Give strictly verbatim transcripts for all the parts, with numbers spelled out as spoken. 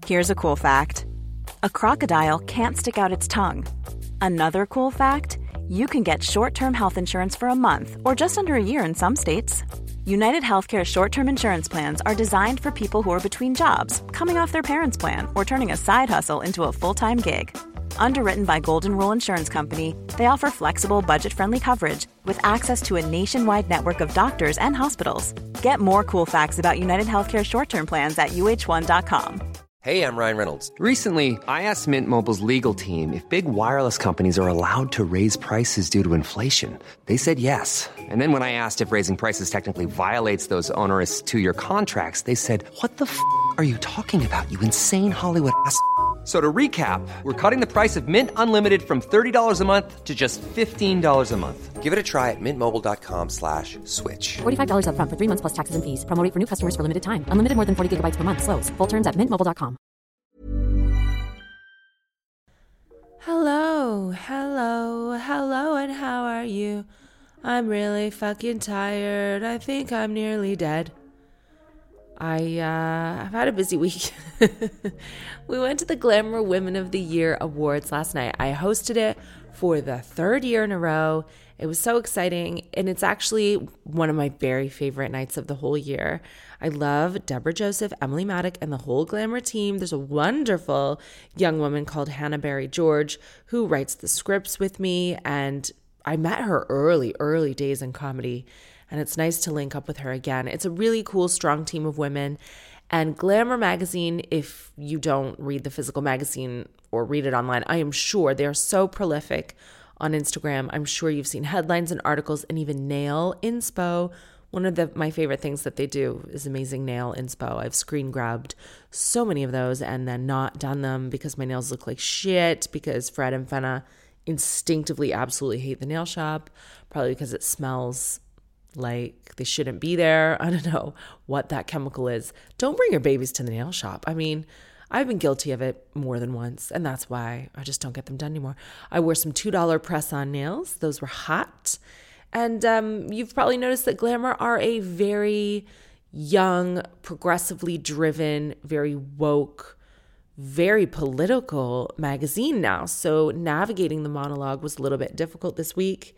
Here's a cool fact. A crocodile can't stick out its tongue. Another cool fact, you can get short-term health insurance for a month or just under a year in some states. United Healthcare short-term insurance plans are designed for people who are between jobs, coming off their parents' plan, or turning a side hustle into a full-time gig. Underwritten by Golden Rule Insurance Company, they offer flexible, budget-friendly coverage with access to a nationwide network of doctors and hospitals. Get more cool facts about United Healthcare short-term plans at U H one dot com. Hey, I'm Ryan Reynolds. Recently, I asked Mint Mobile's legal team if big wireless companies are allowed to raise prices due to inflation. They said yes. And then when I asked if raising prices technically violates those onerous two-year contracts, they said, what the f*** are you talking about, you insane Hollywood ass f- So to recap, we're cutting the price of Mint Unlimited from thirty dollars a month to just fifteen dollars a month. Give it a try at mintmobile.com slash switch. forty-five dollars up front for three months plus taxes and fees. Promo rate for new customers for limited time. Unlimited more than forty gigabytes per month. Slows full terms at mint mobile dot com. Hello, hello, hello, and how are you? I'm really fucking tired. I think I'm nearly dead. I, uh, I've had a busy week. We went to the Glamour Women of the Year Awards last night. I hosted it for the third year in a row. It was so exciting, and it's actually one of my very favorite nights of the whole year. I love Deborah Joseph, Emily Maddock, and the whole Glamour team. There's a wonderful young woman called Hannah Barry George who writes the scripts with me, and I met her early, early days in comedy. And it's nice to link up with her again. It's a really cool, strong team of women. And Glamour magazine, if you don't read the physical magazine or read it online, I am sure they are so prolific on Instagram. I'm sure you've seen headlines and articles, and even nail inspo. One of the, my favorite things that they do is amazing nail inspo. I've screen grabbed so many of those and then not done them because my nails look like shit, because Fred and Fenna instinctively absolutely hate the nail shop, probably because it smells like they shouldn't be there. I don't know what that chemical is. Don't bring your babies to the nail shop. I mean, I've been guilty of it more than once, and that's why I just don't get them done anymore. I wore some two dollar press-on nails. Those were hot. And um, you've probably noticed that Glamour are a very young, progressively driven, very woke, very political magazine now. So navigating the monologue was a little bit difficult this week.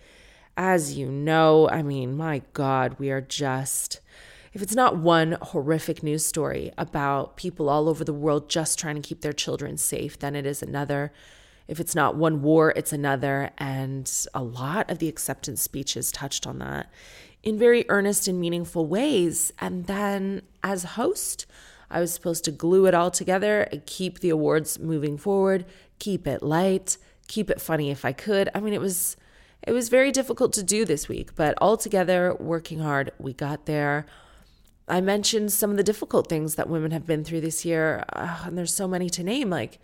As you know, I mean, my God, we are just, if it's not one horrific news story about people all over the world just trying to keep their children safe, then it is another. If it's not one war, it's another. And a lot of the acceptance speeches touched on that in very earnest and meaningful ways. And then as host, I was supposed to glue it all together and keep the awards moving forward, keep it light, keep it funny if I could. I mean, it was... It was very difficult to do this week, but altogether, working hard, we got there. I mentioned some of the difficult things that women have been through this year, uh, and there's so many to name, like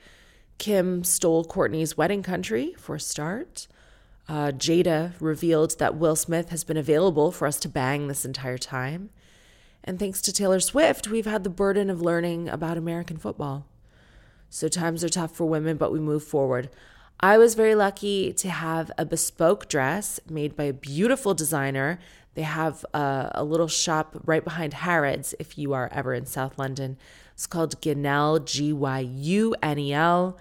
Kim stole Kourtney's wedding country, for a start. Uh, Jada revealed that Will Smith has been available for us to bang this entire time. And thanks to Taylor Swift, we've had the burden of learning about American football. So times are tough for women, but we move forward. I was very lucky to have a bespoke dress made by a beautiful designer. They have a, a little shop right behind Harrods if you are ever in South London. It's called Gyunel, G Y U N E L.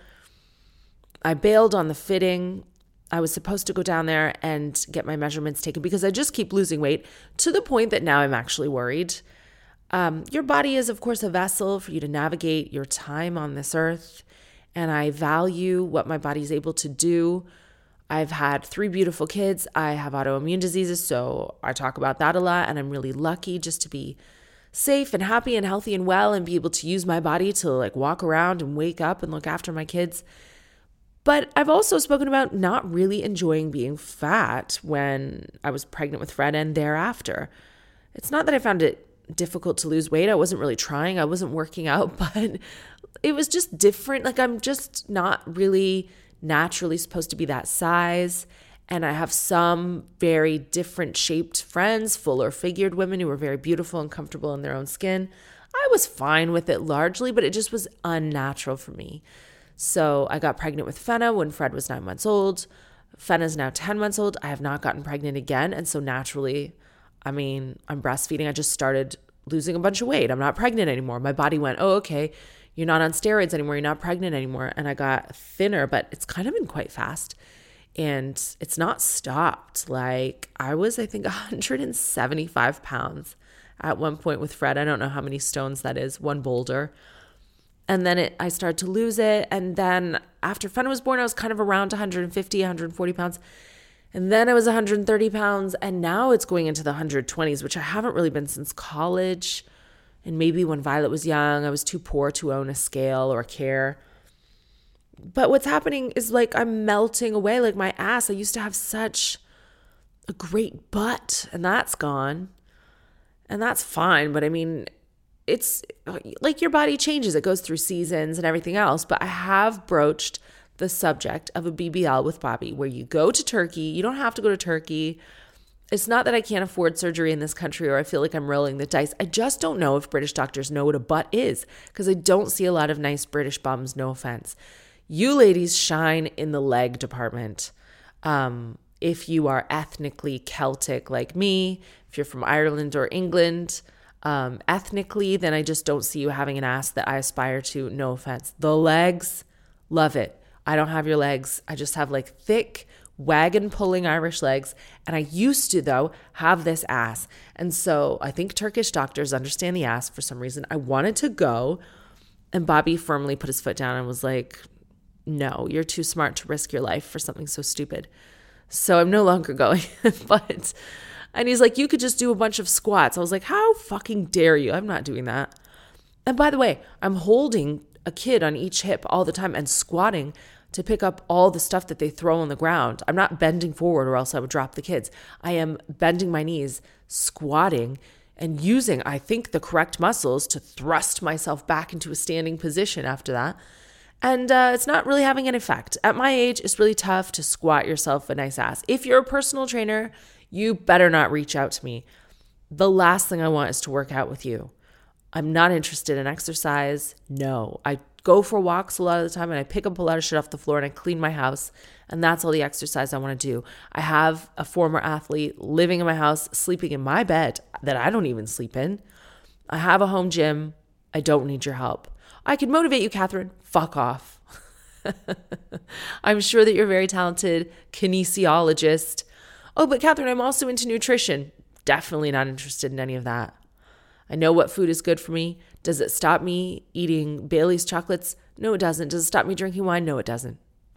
I bailed on the fitting. I was supposed to go down there and get my measurements taken because I just keep losing weight to the point that now I'm actually worried. Um, your body is, of course, a vessel for you to navigate your time on this earth. And I value what my body is able to do. I've had three beautiful kids. I have autoimmune diseases, so I talk about that a lot. And I'm really lucky just to be safe and happy and healthy and well and be able to use my body to like walk around and wake up and look after my kids. But I've also spoken about not really enjoying being fat when I was pregnant with Fred and thereafter. It's not that I found it difficult to lose weight. I wasn't really trying. I wasn't working out, but it was just different. Like I'm just not really naturally supposed to be that size. And I have some very different shaped friends, fuller figured women who were very beautiful and comfortable in their own skin. I was fine with it largely, but it just was unnatural for me. So I got pregnant with Fenna when Fred was nine months old. Fenna's now ten months old. I have not gotten pregnant again. And so naturally, I mean, I'm breastfeeding. I just started losing a bunch of weight. I'm not pregnant anymore. My body went, oh, okay, you're not on steroids anymore. You're not pregnant anymore. And I got thinner, but it's kind of been quite fast. And it's not stopped. Like I was, I think, one hundred seventy-five pounds at one point with Fred. I don't know how many stones that is, one boulder. And then it, I started to lose it. And then after Fenna was born, I was kind of around one hundred fifty, one hundred forty pounds. And then I was one hundred thirty pounds. And now it's going into the one hundred twenties, which I haven't really been since college. And maybe when Violet was young, I was too poor to own a scale or care. But what's happening is like I'm melting away. Like my ass, I used to have such a great butt, and that's gone. And that's fine. But I mean, it's like your body changes. It goes through seasons and everything else. But I have broached the subject of a B B L with Bobby, where you go to Turkey. You don't have to go to Turkey. It's not that I can't afford surgery in this country or I feel like I'm rolling the dice. I just don't know if British doctors know what a butt is, because I don't see a lot of nice British bums, no offense. You ladies shine in the leg department. Um, if you are ethnically Celtic like me, if you're from Ireland or England, um, ethnically, then I just don't see you having an ass that I aspire to, no offense. The legs, love it. I don't have your legs. I just have like thick, wagon pulling Irish legs. And I used to, though, have this ass. And so I think Turkish doctors understand the ass for some reason. I wanted to go, and Bobby firmly put his foot down and was like, no, you're too smart to risk your life for something so stupid. So I'm no longer going. But, and he's like, you could just do a bunch of squats. I was like, how fucking dare you? I'm not doing that. And by the way, I'm holding a kid on each hip all the time and squatting to pick up all the stuff that they throw on the ground. I'm not bending forward or else I would drop the kids. I am bending my knees, squatting, and using, I think, the correct muscles to thrust myself back into a standing position after that. And uh, it's not really having an effect. At my age, it's really tough to squat yourself a nice ass. If you're a personal trainer, you better not reach out to me. The last thing I want is to work out with you. I'm not interested in exercise. No, I go for walks a lot of the time and I pick up a lot of shit off the floor and I clean my house. And that's all the exercise I want to do. I have a former athlete living in my house, sleeping in my bed that I don't even sleep in. I have a home gym. I don't need your help. I can motivate you, Catherine. Fuck off. I'm sure that you're a very talented kinesiologist. Oh, but Catherine, I'm also into nutrition. Definitely not interested in any of that. I know what food is good for me. Does it stop me eating Bailey's chocolates? No, it doesn't. Does it stop me drinking wine? No, it doesn't.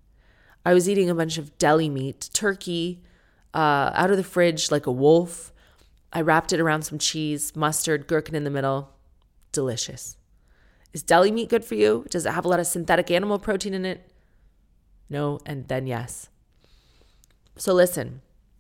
I was eating a bunch of deli meat, turkey, uh, out of the fridge like a wolf. I wrapped it around some cheese, mustard, gherkin in the middle. Delicious. Is deli meat good for you? Does it have a lot of synthetic animal protein in it? No, and then yes. So listen,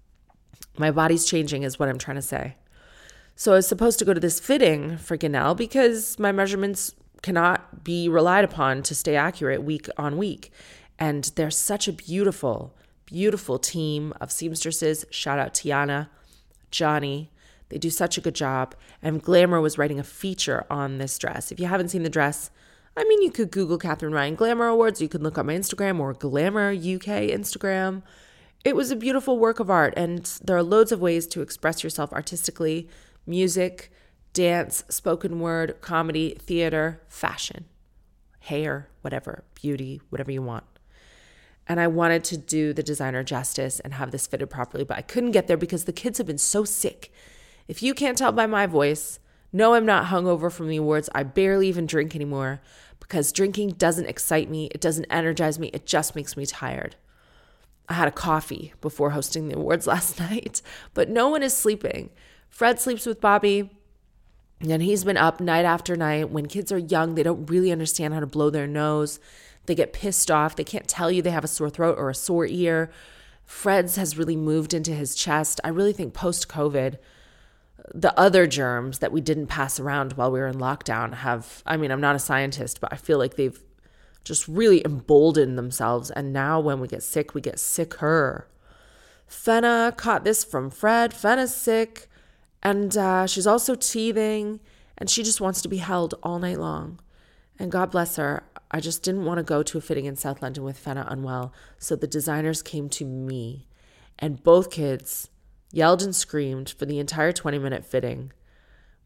my body's changing is what I'm trying to say. So I was supposed to go to this fitting for Ganelle because my measurements cannot be relied upon to stay accurate week on week. And they're such a beautiful, beautiful team of seamstresses. Shout out Tiana, Johnny. They do such a good job. And Glamour was writing a feature on this dress. If you haven't seen the dress, I mean, you could Google Catherine Ryan Glamour Awards. You could look up my Instagram or Glamour U K Instagram. It was a beautiful work of art. And there are loads of ways to express yourself artistically. Music, dance, spoken word, comedy, theater, fashion, hair, whatever, beauty, whatever you want. And I wanted to do the designer justice and have this fitted properly, but I couldn't get there because the kids have been so sick. If you can't tell by my voice, no, I'm not hungover from the awards. I barely even drink anymore because drinking doesn't excite me. It doesn't energize me. It just makes me tired. I had a coffee before hosting the awards last night, but no one is sleeping. Fred sleeps with Bobby, and he's been up night after night. When kids are young, they don't really understand how to blow their nose. They get pissed off. They can't tell you they have a sore throat or a sore ear. Fred's has really moved into his chest. I really think post-COVID, the other germs that we didn't pass around while we were in lockdown have, I mean, I'm not a scientist, but I feel like they've just really emboldened themselves. And now when we get sick, we get sicker. Fenna caught this from Fred. Fenna's sick. And uh, she's also teething, and she just wants to be held all night long. And God bless her, I just didn't want to go to a fitting in South London with Fenna unwell. So the designers came to me, and both kids yelled and screamed for the entire twenty-minute fitting.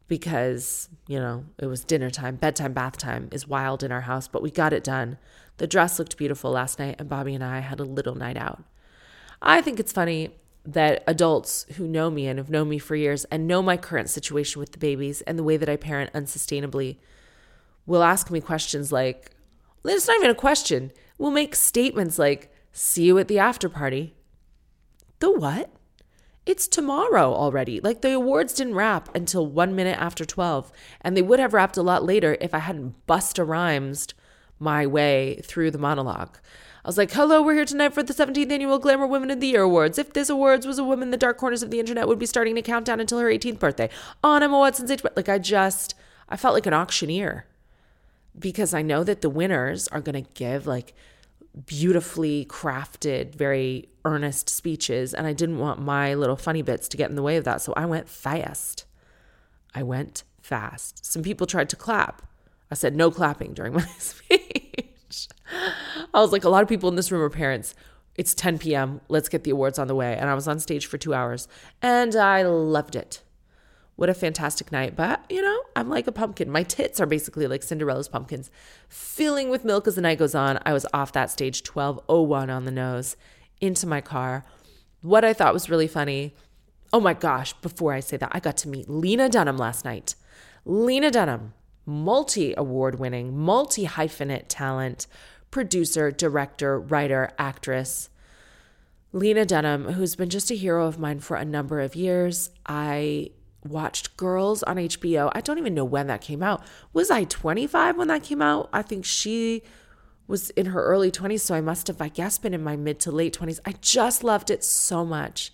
because, you know, it was dinner time. Bedtime, bath time is wild in our house, but we got it done. The dress looked beautiful last night, and Bobby and I had a little night out. I think it's funny that adults who know me and have known me for years and know my current situation with the babies and the way that I parent unsustainably will ask me questions like, it's not even a question. We'll make statements like, see you at the after party. The what? It's tomorrow already. Like, the awards didn't wrap until one minute after twelve, and they would have wrapped a lot later if I hadn't Busta Rhymes my way through the monologue. I was like, hello, we're here tonight for the seventeenth Annual Glamour Women of the Year Awards. If this awards was a woman, the dark corners of the internet would be starting to count down until her eighteenth birthday. On Emma Watson's age. Like, I just, I felt like an auctioneer because I know that the winners are going to give like beautifully crafted, very earnest speeches. And I didn't want my little funny bits to get in the way of that. So I went fast. I went fast. Some people tried to clap. I said no clapping during my speech. I was like, a lot of people in this room are parents. It's ten p.m. Let's get the awards on the way. And I was on stage for two hours and I loved it. What a fantastic night. But, you know, I'm like a pumpkin. My tits are basically like Cinderella's pumpkins, filling with milk as the night goes on. I was off that stage twelve oh one on the nose into my car. What I thought was really funny. Oh my gosh, before I say that, I got to meet Lena Dunham last night. Lena Dunham, multi-award winning, multi-hyphenate talent, producer, director, writer, actress. Lena Dunham, who's been just a hero of mine for a number of years. I watched Girls on H B O. I don't even know when that came out. Was I twenty-five when that came out? I think she was in her early twenties, so I must have, I guess, been in my mid to late twenties. I just loved it so much.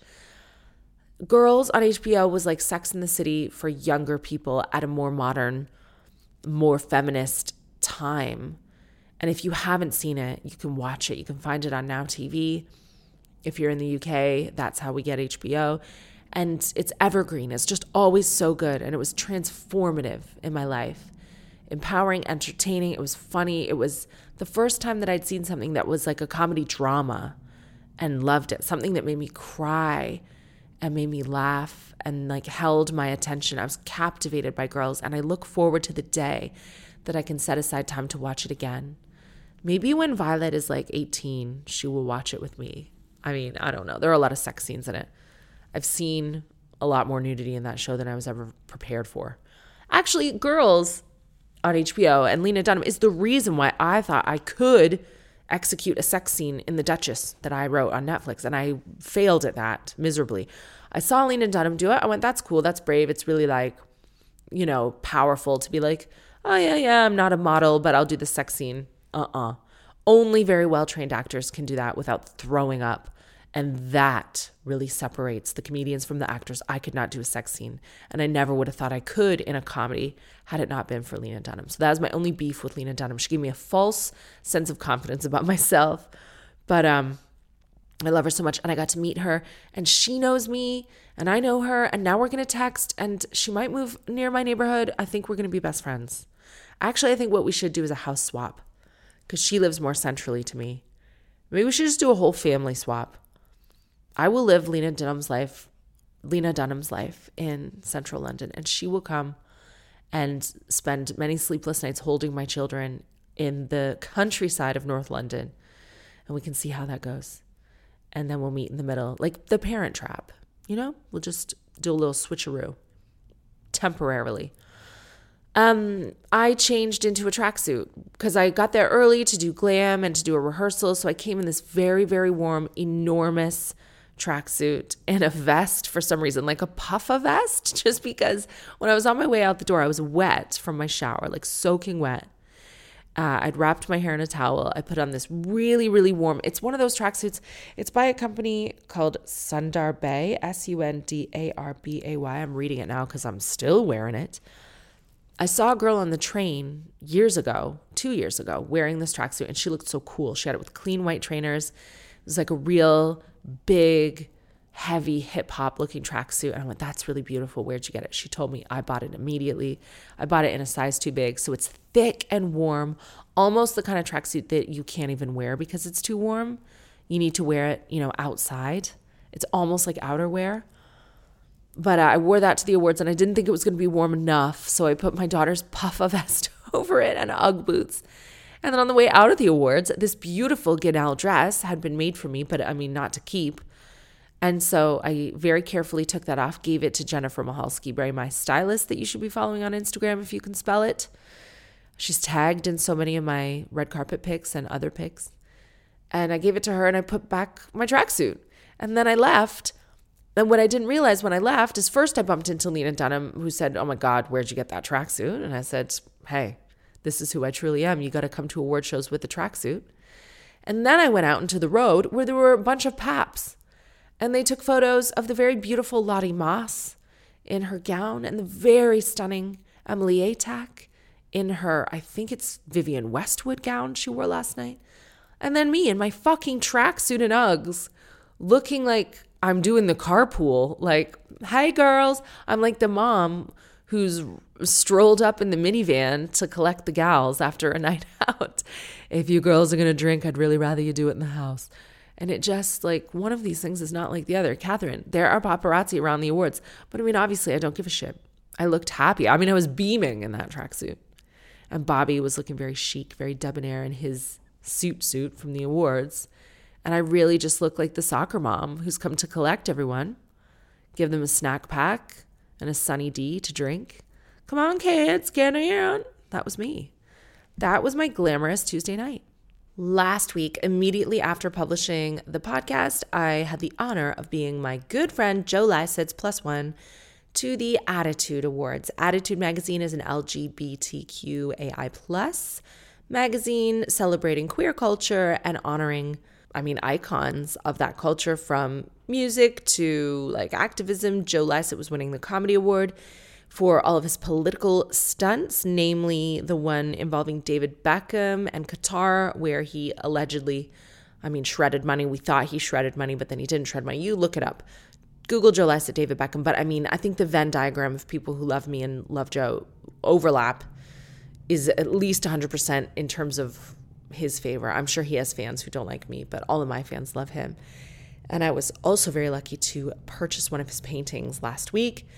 Girls on H B O was like Sex and the City for younger people at a more modern, more feminist time. And if you haven't seen it, you can watch it. You can find it on Now T V. If you're in the U K, that's how we get H B O. And it's evergreen. It's just always so good. And it was transformative in my life. Empowering, entertaining. It was funny. It was the first time that I'd seen something that was like a comedy drama and loved it. Something that made me cry and made me laugh and like held my attention. I was captivated by Girls. And I look forward to the day that I can set aside time to watch it again. Maybe when Violet is like eighteen, she will watch it with me. I mean, I don't know. There are a lot of sex scenes in it. I've seen a lot more nudity in that show than I was ever prepared for. Actually, Girls on H B O and Lena Dunham is the reason why I thought I could execute a sex scene in The Duchess that I wrote on Netflix, and I failed at that miserably. I saw Lena Dunham do it. I went, that's cool. That's brave. It's really like, you know, powerful to be like, oh, yeah, yeah, I'm not a model, but I'll do the sex scene. Uh-uh. Only very well-trained actors can do that without throwing up. And that really separates the comedians from the actors. I could not do a sex scene. And I never would have thought I could in a comedy had it not been for Lena Dunham. So that was my only beef with Lena Dunham. She gave me a false sense of confidence about myself. But um, I love her so much. And I got to meet her. And she knows me. And I know her. And now we're going to text. And she might move near my neighborhood. I think we're going to be best friends. Actually, I think what we should do is a house swap. Because she lives more centrally to me. Maybe we should just do a whole family swap. I will live Lena Dunham's life, Lena Dunham's life in central London, and she will come and spend many sleepless nights holding my children in the countryside of North London, and we can see how that goes. And then we'll meet in the middle, like the Parent Trap, you know? We'll just do a little switcheroo temporarily. Um, I changed into a tracksuit because I got there early to do glam and to do a rehearsal, so I came in this very, very warm, enormous tracksuit and a vest for some reason, like a puffer vest, just because when I was on my way out the door, I was wet from my shower, like soaking wet. Uh, I'd wrapped my hair in a towel. I put on this really, really warm, it's one of those tracksuits. It's by a company called Sundar Bay, S U N D A R B A Y. I'm reading it now because I'm still wearing it. I saw a girl on the train years ago, two years ago, wearing this tracksuit, and she looked so cool. She had it with clean white trainers. It was like a real big, heavy hip-hop looking tracksuit. And I went, that's really beautiful. Where'd you get it? She told me. I bought it immediately. I bought it in a size too big. So it's thick and warm, almost the kind of tracksuit that you can't even wear because it's too warm. You need to wear it, you know, outside. It's almost like outerwear. But uh, I wore that to the awards and I didn't think it was going to be warm enough. So I put my daughter's puffa vest over it and Ugg boots. And then on the way out of the awards, this beautiful Ganell dress had been made for me, but I mean, not to keep. And so I very carefully took that off, gave it to Jennifer Mahalski-Bray, my stylist that you should be following on Instagram if you can spell it. She's tagged in so many of my red carpet pics and other pics. And I gave it to her and I put back my tracksuit. And then I left. And what I didn't realize when I left is first I bumped into Lena Dunham, who said, oh my God, where'd you get that tracksuit? And I said, hey, this is who I truly am. You got to come to award shows with the tracksuit. And then I went out into the road where there were a bunch of paps. And they took photos of the very beautiful Lottie Moss in her gown and the very stunning Emily Atack in her, I think it's Vivienne Westwood gown she wore last night. And then me in my fucking tracksuit and Uggs looking like I'm doing the carpool. Like, hey girls. I'm like the mom who's strolled up in the minivan to collect the gals after a night out. If you girls are going to drink, I'd really rather you do it in the house. And it just like one of these things is not like the other. Catherine, there are paparazzi around the awards. But I mean, obviously I don't give a shit. I looked happy. I mean, I was beaming in that tracksuit. And Bobby was looking very chic, very debonair in his suit suit from the awards. And I really just looked like the soccer mom who's come to collect everyone, give them a snack pack and a Sunny D to drink. Come on, kids, get in. That was me. That was my glamorous Tuesday night. Last week, immediately after publishing the podcast, I had the honor of being my good friend Joe Lycett's plus one to the Attitude Awards. Attitude magazine is an L G B T Q A I plus magazine celebrating queer culture and honoring, I mean, icons of that culture from music to like activism. Joe Lycett was winning the Comedy Award for all of his political stunts, namely the one involving David Beckham and Qatar, where he allegedly, I mean, shredded money. We thought he shredded money, but then he didn't shred money. You look it up. Google Joe Lycett, David Beckham. But I mean, I think the Venn diagram of people who love me and love Joe overlap is at least one hundred percent in terms of his favor. I'm sure he has fans who don't like me, but all of my fans love him. And I was also very lucky to purchase one of his paintings last week.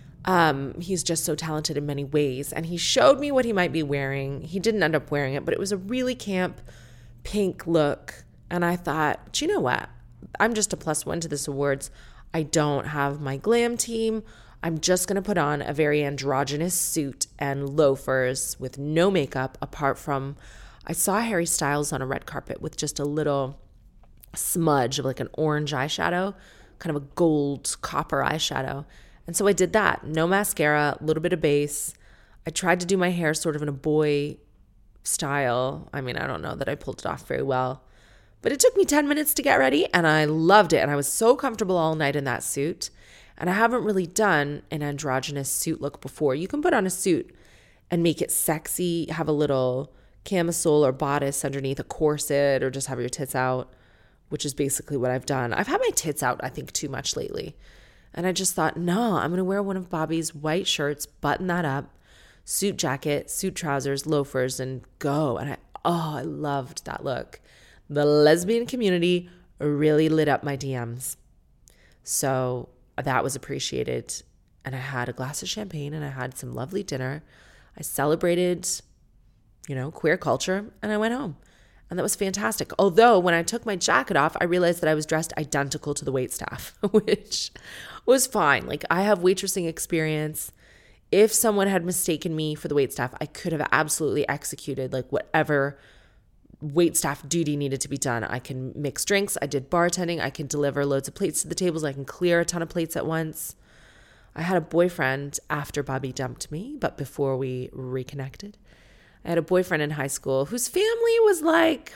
Um, he's just so talented in many ways. And he showed me what he might be wearing. He didn't end up wearing it, but it was a really camp pink look. And I thought, do you know what? I'm just a plus one to this awards. I don't have my glam team. I'm just going to put on a very androgynous suit and loafers with no makeup apart from, I saw Harry Styles on a red carpet with just a little smudge of like an orange eyeshadow, kind of a gold copper eyeshadow. And so I did that. No mascara, a little bit of base. I tried to do my hair sort of in a boy style. I mean, I don't know that I pulled it off very well. But it took me ten minutes to get ready and I loved it. And I was so comfortable all night in that suit. And I haven't really done an androgynous suit look before. You can put on a suit and make it sexy, have a little camisole or bodice underneath, a corset, or just have your tits out, which is basically what I've done. I've had my tits out, I think, too much lately. And I just thought, no, I'm going to wear one of Bobby's white shirts, button that up, suit jacket, suit trousers, loafers, and go. And I, oh, I loved that look. The lesbian community really lit up my D Ms. So that was appreciated. And I had a glass of champagne and I had some lovely dinner. I celebrated, you know, queer culture, and I went home. And that was fantastic. Although when I took my jacket off, I realized that I was dressed identical to the waitstaff, which was fine. Like, I have waitressing experience. If someone had mistaken me for the waitstaff, I could have absolutely executed like whatever waitstaff duty needed to be done. I can mix drinks. I did bartending. I can deliver loads of plates to the tables. I can clear a ton of plates at once. I had a boyfriend after Bobby dumped me, but before we reconnected. I had a boyfriend in high school whose family was like,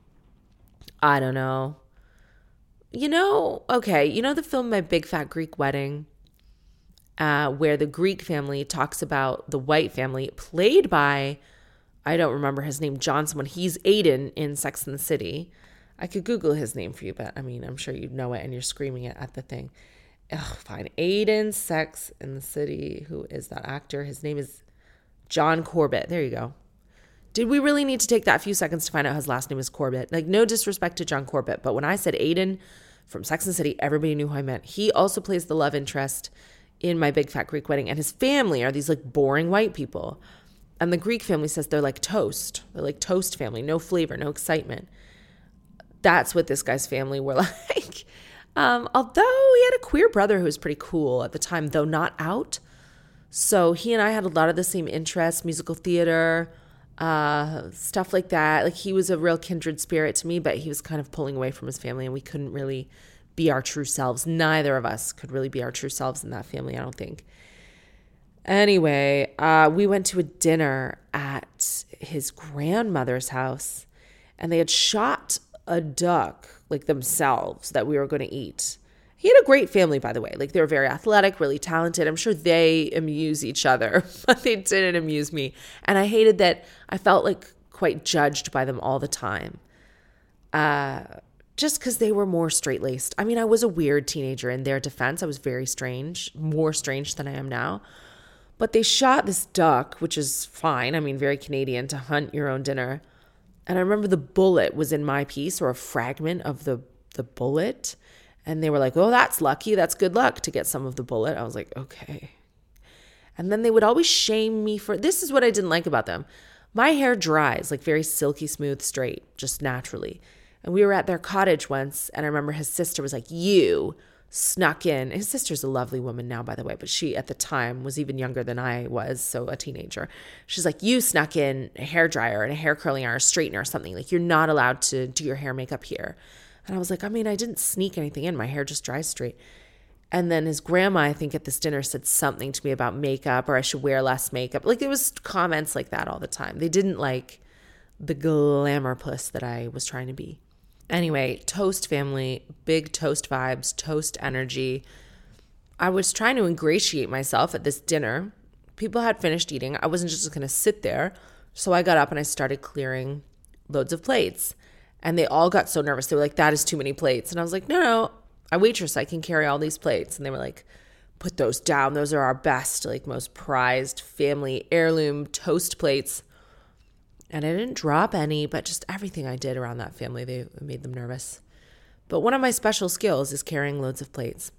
I don't know. You know, okay, you know the film My Big Fat Greek Wedding, uh, where the Greek family talks about the white family, played by, I don't remember his name, John someone. He's Aiden in Sex and the City. I could Google his name for you, but I mean, I'm sure you know it and you're screaming it at the thing. Ugh, fine. Aiden, Sex and the City. Who is that actor? His name is John Corbett. There you go. Did we really need to take that few seconds to find out his last name is Corbett? Like, no disrespect to John Corbett, but when I said Aiden from Sex and the City, everybody knew who I meant. He also plays the love interest in my big fat Greek wedding. And his family are these like boring white people. And the Greek family says they're like toast. They're like toast family, no flavor, no excitement. That's what this guy's family were like. Um, although he had a queer brother who was pretty cool at the time, though not out. So he and I had a lot of the same interests, musical theater, uh, stuff like that. Like he was a real kindred spirit to me, but he was kind of pulling away from his family and we couldn't really be our true selves. Neither of us could really be our true selves in that family, I don't think. Anyway, uh, we went to a dinner at his grandmother's house and they had shot a duck like themselves that we were going to eat. He had a great family, by the way. Like they were very athletic, really talented. I'm sure they amuse each other, but they didn't amuse me. And I hated that I felt like quite judged by them all the time. Uh, just because they were more straight-laced. I mean, I was a weird teenager in their defense. I was very strange, more strange than I am now. But they shot this duck, which is fine. I mean, very Canadian to hunt your own dinner. And I remember the bullet was in my piece, or a fragment of the, the bullet. And they were like, oh, that's lucky. That's good luck to get some of the bullet. I was like, okay. And then they would always shame me for, this is what I didn't like about them. My hair dries like very silky, smooth, straight, just naturally. And we were at their cottage once. And I remember his sister was like, you snuck in. His sister's a lovely woman now, by the way, but she at the time was even younger than I was, so a teenager. She's like, you snuck in a hairdryer and a hair curling iron or a straightener or something. Like, you're not allowed to do your hair makeup here. And I was like, I mean, I didn't sneak anything in. My hair just dries straight. And then his grandma, I think at this dinner, said something to me about makeup or I should wear less makeup. Like, there was comments like that all the time. They didn't like the glamour puss that I was trying to be. Anyway, toast family, big toast vibes, toast energy. I was trying to ingratiate myself at this dinner. People had finished eating. I wasn't just going to sit there. So I got up and I started clearing loads of plates. And they all got so nervous. They were like, that is too many plates. And I was like, no, no, I waitress. I can carry all these plates. And they were like, put those down. Those are our best, like most prized family heirloom toast plates. And I didn't drop any, but just everything I did around that family, they made them nervous. But one of my special skills is carrying loads of plates.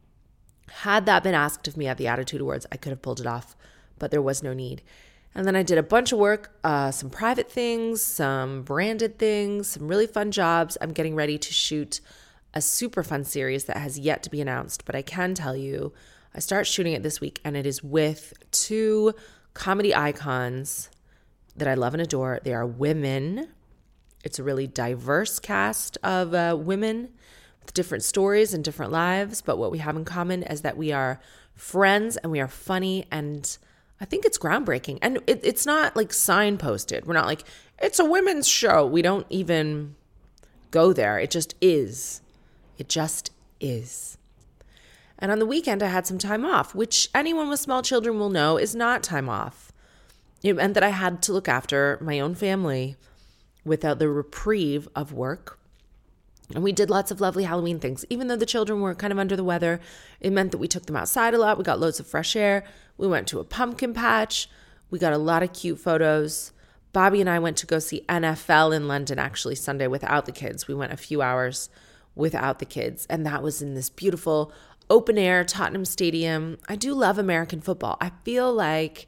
Had that been asked of me at the Attitude Awards, I could have pulled it off, but there was no need. And then I did a bunch of work, uh, some private things, some branded things, some really fun jobs. I'm getting ready to shoot a super fun series that has yet to be announced, but I can tell you, I start shooting it this week, and it is with two comedy icons that I love and adore. They are women. It's a really diverse cast of uh, women with different stories and different lives. But what we have in common is that we are friends and we are funny. And I think it's groundbreaking. And it, it's not like signposted. We're not like, it's a women's show. We don't even go there. It just is. It just is. And on the weekend, I had some time off, which anyone with small children will know is not time off. It meant that I had to look after my own family without the reprieve of work. And we did lots of lovely Halloween things. Even though the children were kind of under the weather, it meant that we took them outside a lot. We got loads of fresh air. We went to a pumpkin patch. We got a lot of cute photos. Bobby and I went to go see N F L in London actually Sunday without the kids. We went a few hours without the kids. And that was in this beautiful open air Tottenham Stadium. I do love American football. I feel like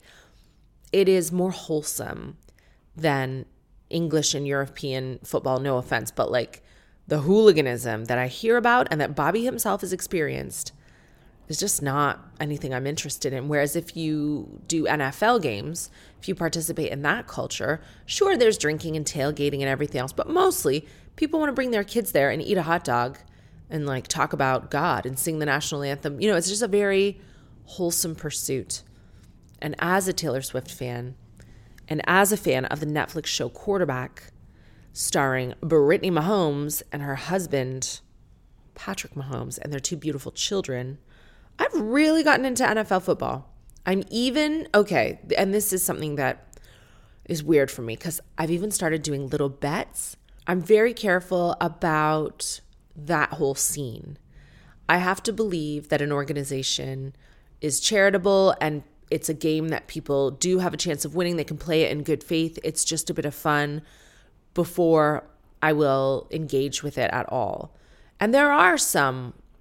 it is more wholesome than English and European football, no offense, but like the hooliganism that I hear about and that Bobby himself has experienced is just not anything I'm interested in. Whereas if you do N F L games, if you participate in that culture, sure, there's drinking and tailgating and everything else, but mostly people want to bring their kids there and eat a hot dog and like talk about God and sing the national anthem. You know, it's just a very wholesome pursuit. And as a Taylor Swift fan, and as a fan of the Netflix show Quarterback, starring Brittany Mahomes and her husband, Patrick Mahomes, and their two beautiful children, I've really gotten into N F L football. I'm even, okay, and this is something that is weird for me because I've even started doing little bets. I'm very careful about that whole scene. I have to believe that an organization is charitable and it's a game that people do have a chance of winning. They can play it in good faith. It's just a bit of fun before I will engage with it at all. And there are some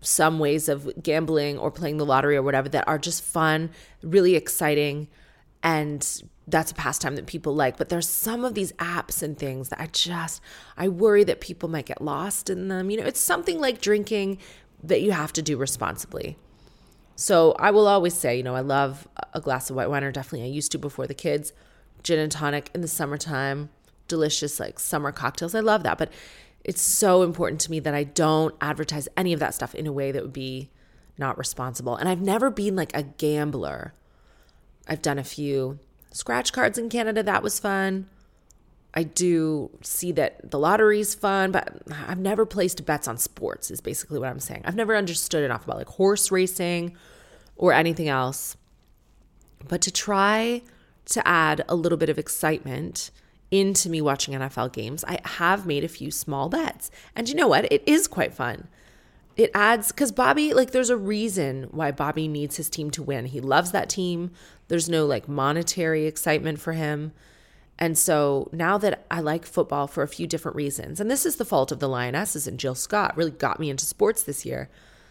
some ways of gambling or playing the lottery or whatever that are just fun, really exciting, and that's a pastime that people like. But there's some of these apps and things that I just, I worry that people might get lost in them. You know, it's something like drinking that you have to do responsibly. So I will always say, you know, I love a glass of white wine, or definitely I used to before the kids, gin and tonic in the summertime, delicious like summer cocktails. I love that. But it's so important to me that I don't advertise any of that stuff in a way that would be not responsible. And I've never been like a gambler. I've done a few scratch cards in Canada. That was fun. I do see that the lottery's fun, but I've never placed bets on sports is basically what I'm saying. I've never understood enough about like horse racing or anything else. But to try to add a little bit of excitement into me watching N F L games, I have made a few small bets. And you know what? It is quite fun. It adds, because Bobby, like there's a reason why Bobby needs his team to win. He loves that team. There's no like monetary excitement for him. And so now that I like football for a few different reasons, and this is the fault of the Lionesses and Jill Scott, really got me into sports this year.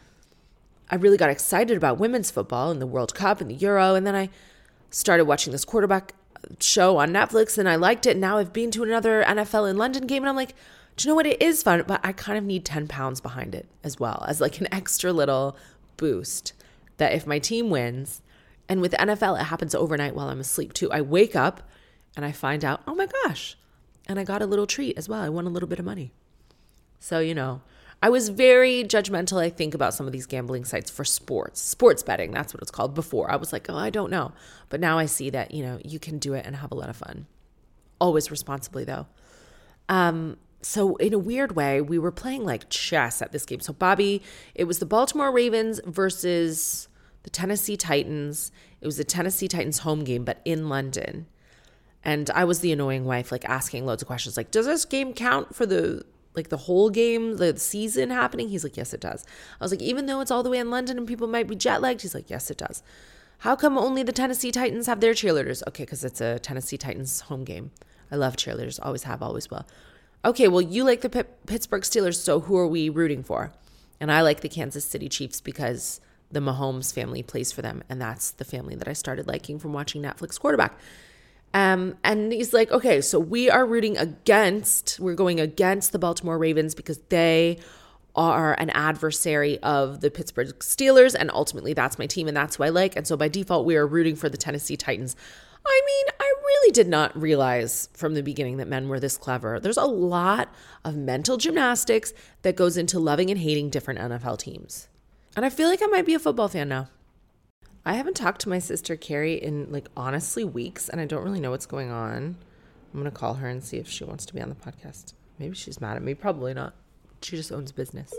I really got excited about women's football and the World Cup and the Euro. And then I started watching this quarterback show on Netflix and I liked it. And now I've been to another N F L in London game and I'm like, do you know what? It is fun, but I kind of need ten pounds behind it as well as like an extra little boost that if my team wins, and with N F L, it happens overnight while I'm asleep too. I wake up and I find out, oh my gosh, and I got a little treat as well. I won a little bit of money. So, you know, I was very judgmental, I think, about some of these gambling sites for sports. Sports betting, that's what it's called before. I was like, oh, I don't know. But now I see that, you know, you can do it and have a lot of fun. Always responsibly, though. Um, so in a weird way, we were playing like chess at this game. So Bobby, it was the Baltimore Ravens versus the Tennessee Titans. It was the Tennessee Titans home game, but in London. And I was the annoying wife, like asking loads of questions, like, does this game count for the, like the whole game, the season happening? He's like, yes, it does. I was like, even though it's all the way in London and people might be jet lagged? He's like, yes, it does. How come only the Tennessee Titans have their cheerleaders? Okay, because it's a Tennessee Titans home game. I love cheerleaders, always have, always will. Okay, well, you like the P- Pittsburgh Steelers, so who are we rooting for? And I like the Kansas City Chiefs because the Mahomes family plays for them. And that's the family that I started liking from watching Netflix quarterback. Um, and he's like, okay, so we are rooting against, we're going against the Baltimore Ravens because they are an adversary of the Pittsburgh Steelers. And ultimately that's my team and that's who I like. And so by default, we are rooting for the Tennessee Titans. I mean, I really did not realize from the beginning that men were this clever. There's a lot of mental gymnastics that goes into loving and hating different N F L teams. And I feel like I might be a football fan now. I haven't talked to my sister Carrie in like honestly weeks and I don't really know what's going on. I'm going to call her and see if she wants to be on the podcast. Maybe she's mad at me. Probably not. She just owns business.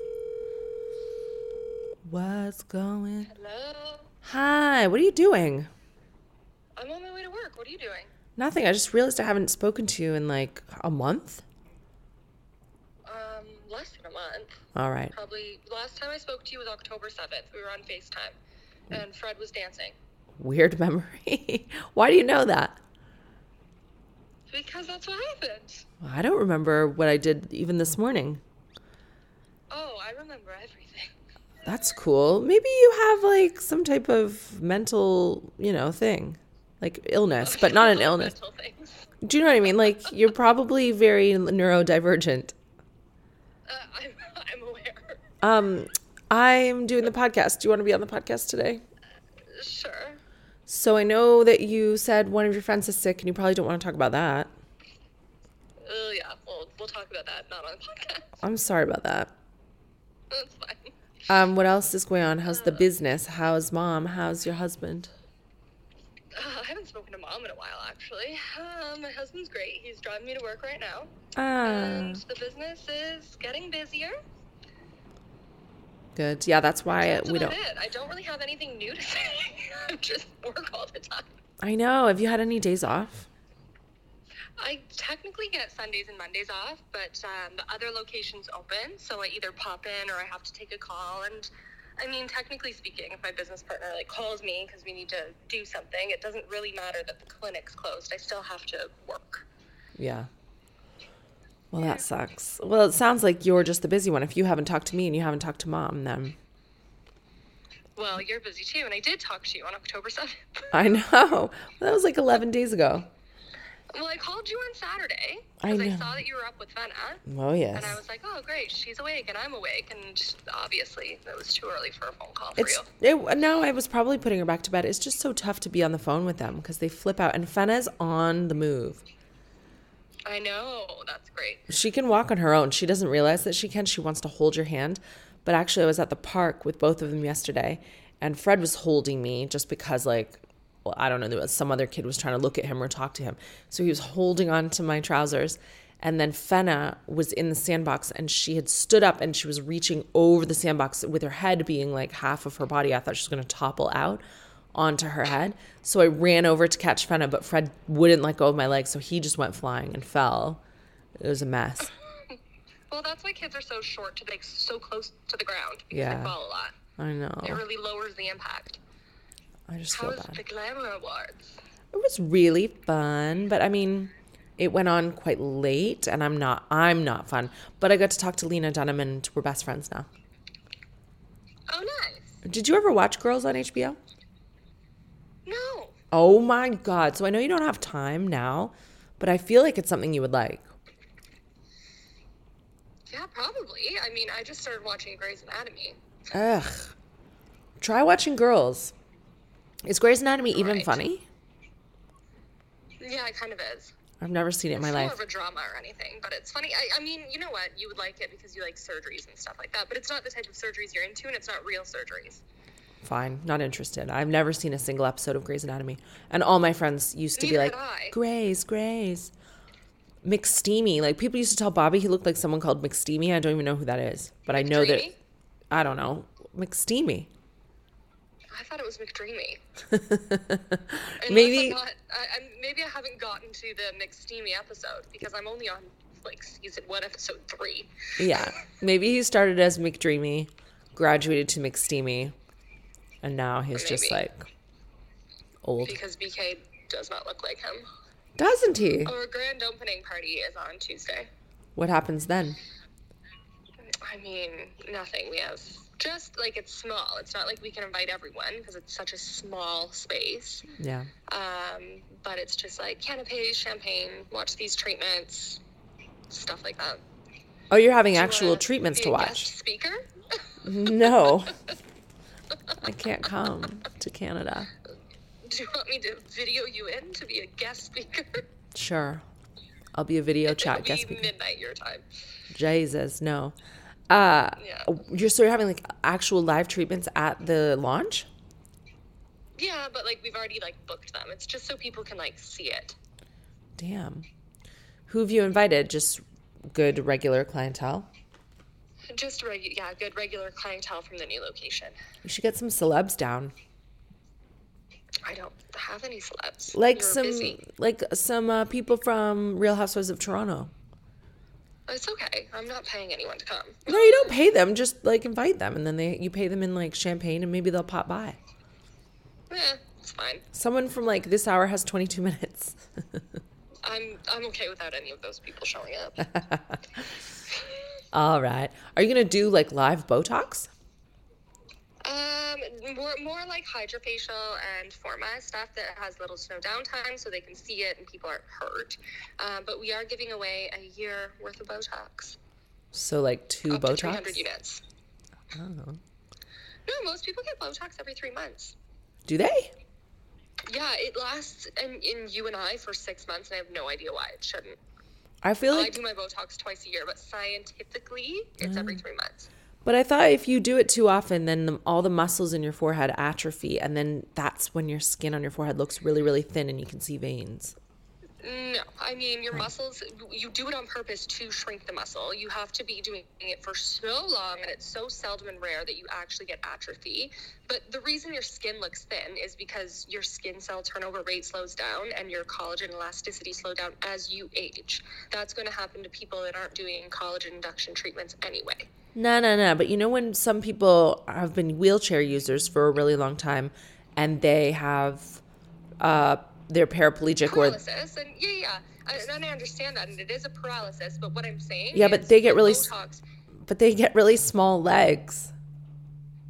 What's going? Hello. Hi, what are you doing? I'm on my way to work. What are you doing? Nothing. I just realized I haven't spoken to you in like a month. Um, less than a month. All right. Probably last time I spoke to you was October seventh. We were on FaceTime. And Fred was dancing. Weird memory. Why do you know that? Because that's what happened. I don't remember what I did even this morning. Oh, I remember everything. That's cool. Maybe you have like some type of mental, you know, thing. Like illness, but not an illness. Mental things. Do you know what I mean? Like you're probably very neurodivergent. Uh, I'm, I'm aware. Um, I'm doing the podcast. Do you want to be on the podcast today? Uh, sure. So I know that you said one of your friends is sick and you probably don't want to talk about that. Uh, yeah, well, we'll talk about that, not on the podcast. I'm sorry about that. That's fine. Um, what else is going on? How's the business? How's mom? How's your husband? Uh, I haven't spoken to mom in a while, actually. Uh, my husband's great. He's driving me to work right now. Ah. And the business is getting busier. Good. Yeah, that's why That's we about don't. it. I don't really have anything new to say. I just work all the time. I know. Have you had any days off? I technically get Sundays and Mondays off, but um, the other location's open, so I either pop in or I have to take a call. And I mean, technically speaking, if my business partner like calls me because we need to do something, it doesn't really matter that the clinic's closed. I still have to work. Yeah. Well, that sucks. Well, it sounds like you're just the busy one. If you haven't talked to me and you haven't talked to mom, then Well, you're busy too, and I did talk to you on October seventh. I know. Well, that was like eleven days ago. Well, I called you on Saturday I because I, know. saw that you were up with Fenna. Oh, yes. And I was like, oh, great, she's awake and I'm awake. And obviously, it was too early for a phone call for It's you. it, no, I was probably putting her back to bed. It's just so tough to be on the phone with them because they flip out. And Fenna's on the move. I know. That's great. She can walk on her own. She doesn't realize that she can. She wants to hold your hand. But actually, I was at the park with both of them yesterday. And Fred was holding me just because, like, well, I don't know, there was some other kid was trying to look at him or talk to him. So he was holding on to my trousers. And then Fenna was in the sandbox and she had stood up and she was reaching over the sandbox with her head being like half of her body. I thought she was going to topple out onto her head. So I ran over to catch Fenna, but Fred wouldn't let go of my leg. So he just went flying and fell. It was a mess. Well, that's why kids are so short to like so close to the ground because Yeah. they fall a lot. I know. It really lowers the impact. I just How feel was bad. the Glamour Awards? It was really fun, but I mean, it went on quite late, and I'm not, I'm not fun. But I got to talk to Lena Dunham, and we're best friends now. Oh, nice. Did you ever watch Girls on H B O? No. Oh my God! So I know you don't have time now, but I feel like it's something you would like. Yeah, probably. I mean, I just started watching Grey's Anatomy. Ugh. Try watching Girls. Is Grey's Anatomy even Right. funny? Yeah, it kind of is. I've never seen it in my It's not life. more of a drama or anything, but it's funny. I, I mean, you know what? You would like it because you like surgeries and stuff like that, but it's not the type of surgeries you're into, and it's not real surgeries. Fine, not interested. I've never seen a single episode of Grey's Anatomy. And all my friends used to be Neither like, had I. Grey's, Grey's. McSteamy. Like, people used to tell Bobby he looked like someone called McSteamy. I don't even know who that is. But I know that, McDreamy? I don't know. McSteamy. I thought it was McDreamy. Unless Maybe, I'm not, I, I'm, maybe I haven't gotten to the McSteamy episode because I'm only on like season one, episode three. yeah. Maybe he started as McDreamy, graduated to McSteamy, and now he's just Maybe. like old. Because B K does not look like him. Doesn't he? Our grand opening party is on Tuesday. What happens then? I mean, nothing. We have just like it's small. It's not like we can invite everyone because it's such a small space. Yeah. Um, but it's just like canapes, champagne, watch these treatments, stuff like that. Oh, you're having Do you actual wanna treatments be to a watch. guest speaker? No. I can't come to Canada. Do you want me to video you in to be a guest speaker? Sure. I'll be a video chat It'll guest be speaker. midnight your time. Jesus, no. Uh, Yeah. you're so you're having like actual live treatments at the launch? Yeah, but like we've already like booked them. It's just so people can like see it. Damn. Who have you invited? Just good regular clientele? Just regu- yeah, good regular clientele from the new location. You should get some celebs down. I don't have any celebs. Like You're some busy. like some uh, people from Real Housewives of Toronto. It's okay. I'm not paying anyone to come. No, you don't pay them, just like invite them and then they you pay them in like champagne and maybe they'll pop by. Eh, it's fine. Someone from like this hour has twenty-two minutes. I'm I'm okay without any of those people showing up. All right. Are you going to do like live Botox? Um, more more like hydrofacial and Forma stuff that has little to no downtime so they can see it and people aren't hurt. Um, but we are giving away a year worth of Botox. So like two Up to three hundred Botox? units. Oh. No, most people get Botox every three months. Do they? Yeah, it lasts in, in you and I for six months, and I have no idea why it shouldn't. I feel I like do my Botox twice a year, but scientifically, it's every three months. But I thought if you do it too often, then the, all the muscles in your forehead atrophy, and then that's when your skin on your forehead looks really, really thin and you can see veins. No, I mean, your muscles, you do it on purpose to shrink the muscle. You have to be doing it for so long, and it's so seldom and rare that you actually get atrophy. But the reason your skin looks thin is because your skin cell turnover rate slows down and your collagen elasticity slows down as you age. That's going to happen to people that aren't doing collagen induction treatments anyway. No, no, no. But you know when some people have been wheelchair users for a really long time and they have, uh, they're paraplegic or... Paralysis, and yeah, yeah, I, and I understand that, and it is a paralysis, but what I'm saying Yeah, is but they get with really... Botox, But they get really small legs.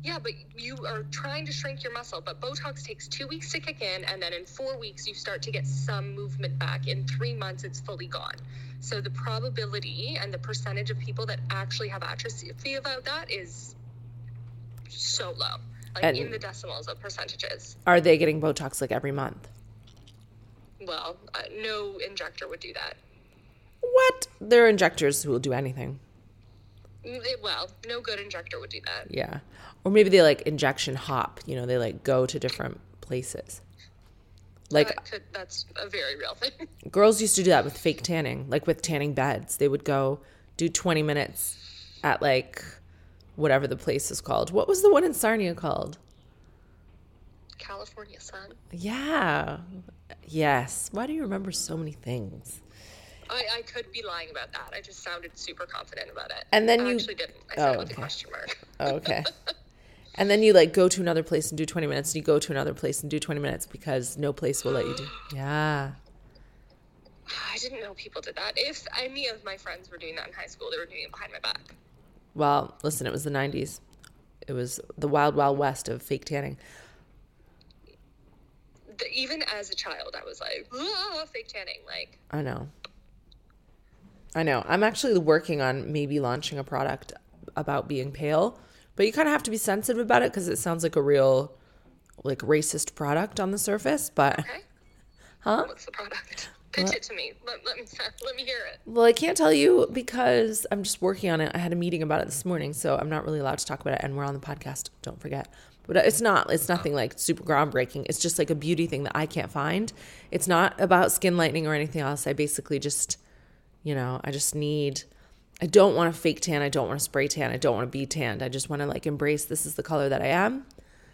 Yeah, but you are trying to shrink your muscle, but Botox takes two weeks to kick in, and then in four weeks you start to get some movement back. In three months, it's fully gone. So the probability and the percentage of people that actually have atrophy about that is so low, like And in the decimals of percentages. Are they getting Botox like every month? Well, uh, no injector would do that. What? There are injectors who will do anything. It, well, no good injector would do that. Yeah. Or maybe they like injection hop, you know, they like go to different places. Like that could, that's a very real thing. Girls used to do that with fake tanning, like with tanning beds. They would go do twenty minutes at like whatever the place is called. What was the one in Sarnia called? California Sun. Yeah. Yes. Why do you remember so many things? I, I could be lying about that. I just sounded super confident about it. And then I you actually didn't. I said oh, it with okay. a question mark. Okay. And then you like go to another place and do twenty minutes, and you go to another place and do twenty minutes because no place will let you do. Yeah. I didn't know people did that. If any of my friends were doing that in high school, they were doing it behind my back. Well, listen, it was the nineties. It was the wild, wild west of fake tanning. The, even as a child, I was like, oh, fake tanning. Like, I know. I know. I'm actually working on maybe launching a product about being pale, but you kind of have to be sensitive about it because it sounds like a real, like, racist product on the surface. But, okay. huh? What's the product? Pitch What? it to me. Let, let me let me hear it. Well, I can't tell you because I'm just working on it. I had a meeting about it this morning, so I'm not really allowed to talk about it. And we're on the podcast. Don't forget. But it's not, it's nothing like super groundbreaking. It's just like a beauty thing that I can't find. It's not about skin lightening or anything else. I basically just, you know, I just need, I don't want a fake tan. I don't want to spray tan. I don't want to be tanned. I just want to like embrace this is the color that I am.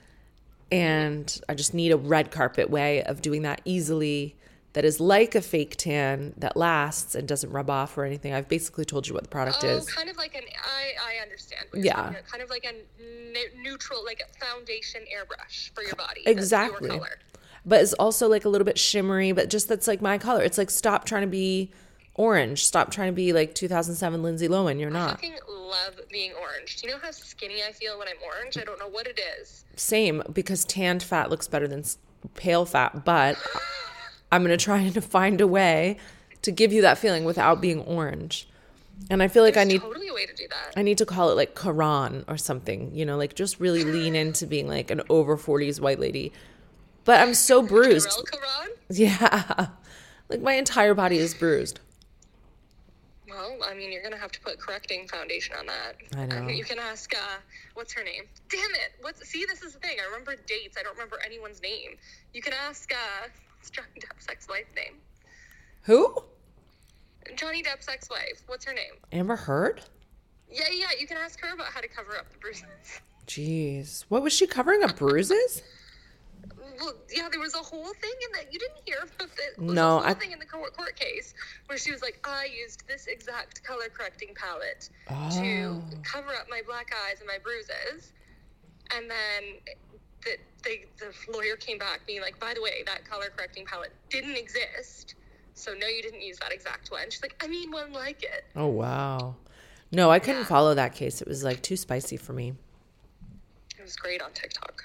And I just need a red carpet way of doing that easily. That is like a fake tan that lasts and doesn't rub off or anything. I've basically told you what the product Oh, is. kind of like an, I, I understand what you're Yeah. talking about. Kind of like a ne- neutral, like a foundation airbrush for your body. Exactly. That's your color. But it's also like a little bit shimmery, but just that's like my color. It's like stop trying to be orange. Stop trying to be like two thousand seven Lindsay Lohan. You're I not. fucking love being orange. Do you know how skinny I feel when I'm orange? I don't know what it is. Same, because tanned fat looks better than s- pale fat, but I'm going to try to find a way to give you that feeling without being orange. And I feel like There's I need totally a way to do that. I need to call it like Karan or something, you know, like just really lean into being like an over forties white lady. But I'm so bruised. Karel Karan? Yeah. Like my entire body is bruised. Well, I mean, you're going to have to put correcting foundation on that. I know. Um, you can ask, uh, what's her name? Damn it. What's, see, this is the thing. I remember dates. I don't remember anyone's name. You can ask, uh, what's Johnny Depp's ex-wife's name? Who? Johnny Depp's ex-wife. What's her name? Amber Heard? Yeah, yeah. You can ask her about how to cover up the bruises. Jeez. What was she covering up bruises? Well, yeah, there was a whole thing in that. You didn't hear about it. There was No, a whole I- thing in the court, court case where she was like, I used this exact color correcting palette Oh. to cover up my black eyes and my bruises. And then the, they, the lawyer came back being like, by the way, that color correcting palette didn't exist. So no, you didn't use that exact one. She's like, I mean one like it. Oh, wow. No, I couldn't Yeah. follow that case. It was like too spicy for me. It was great on TikTok.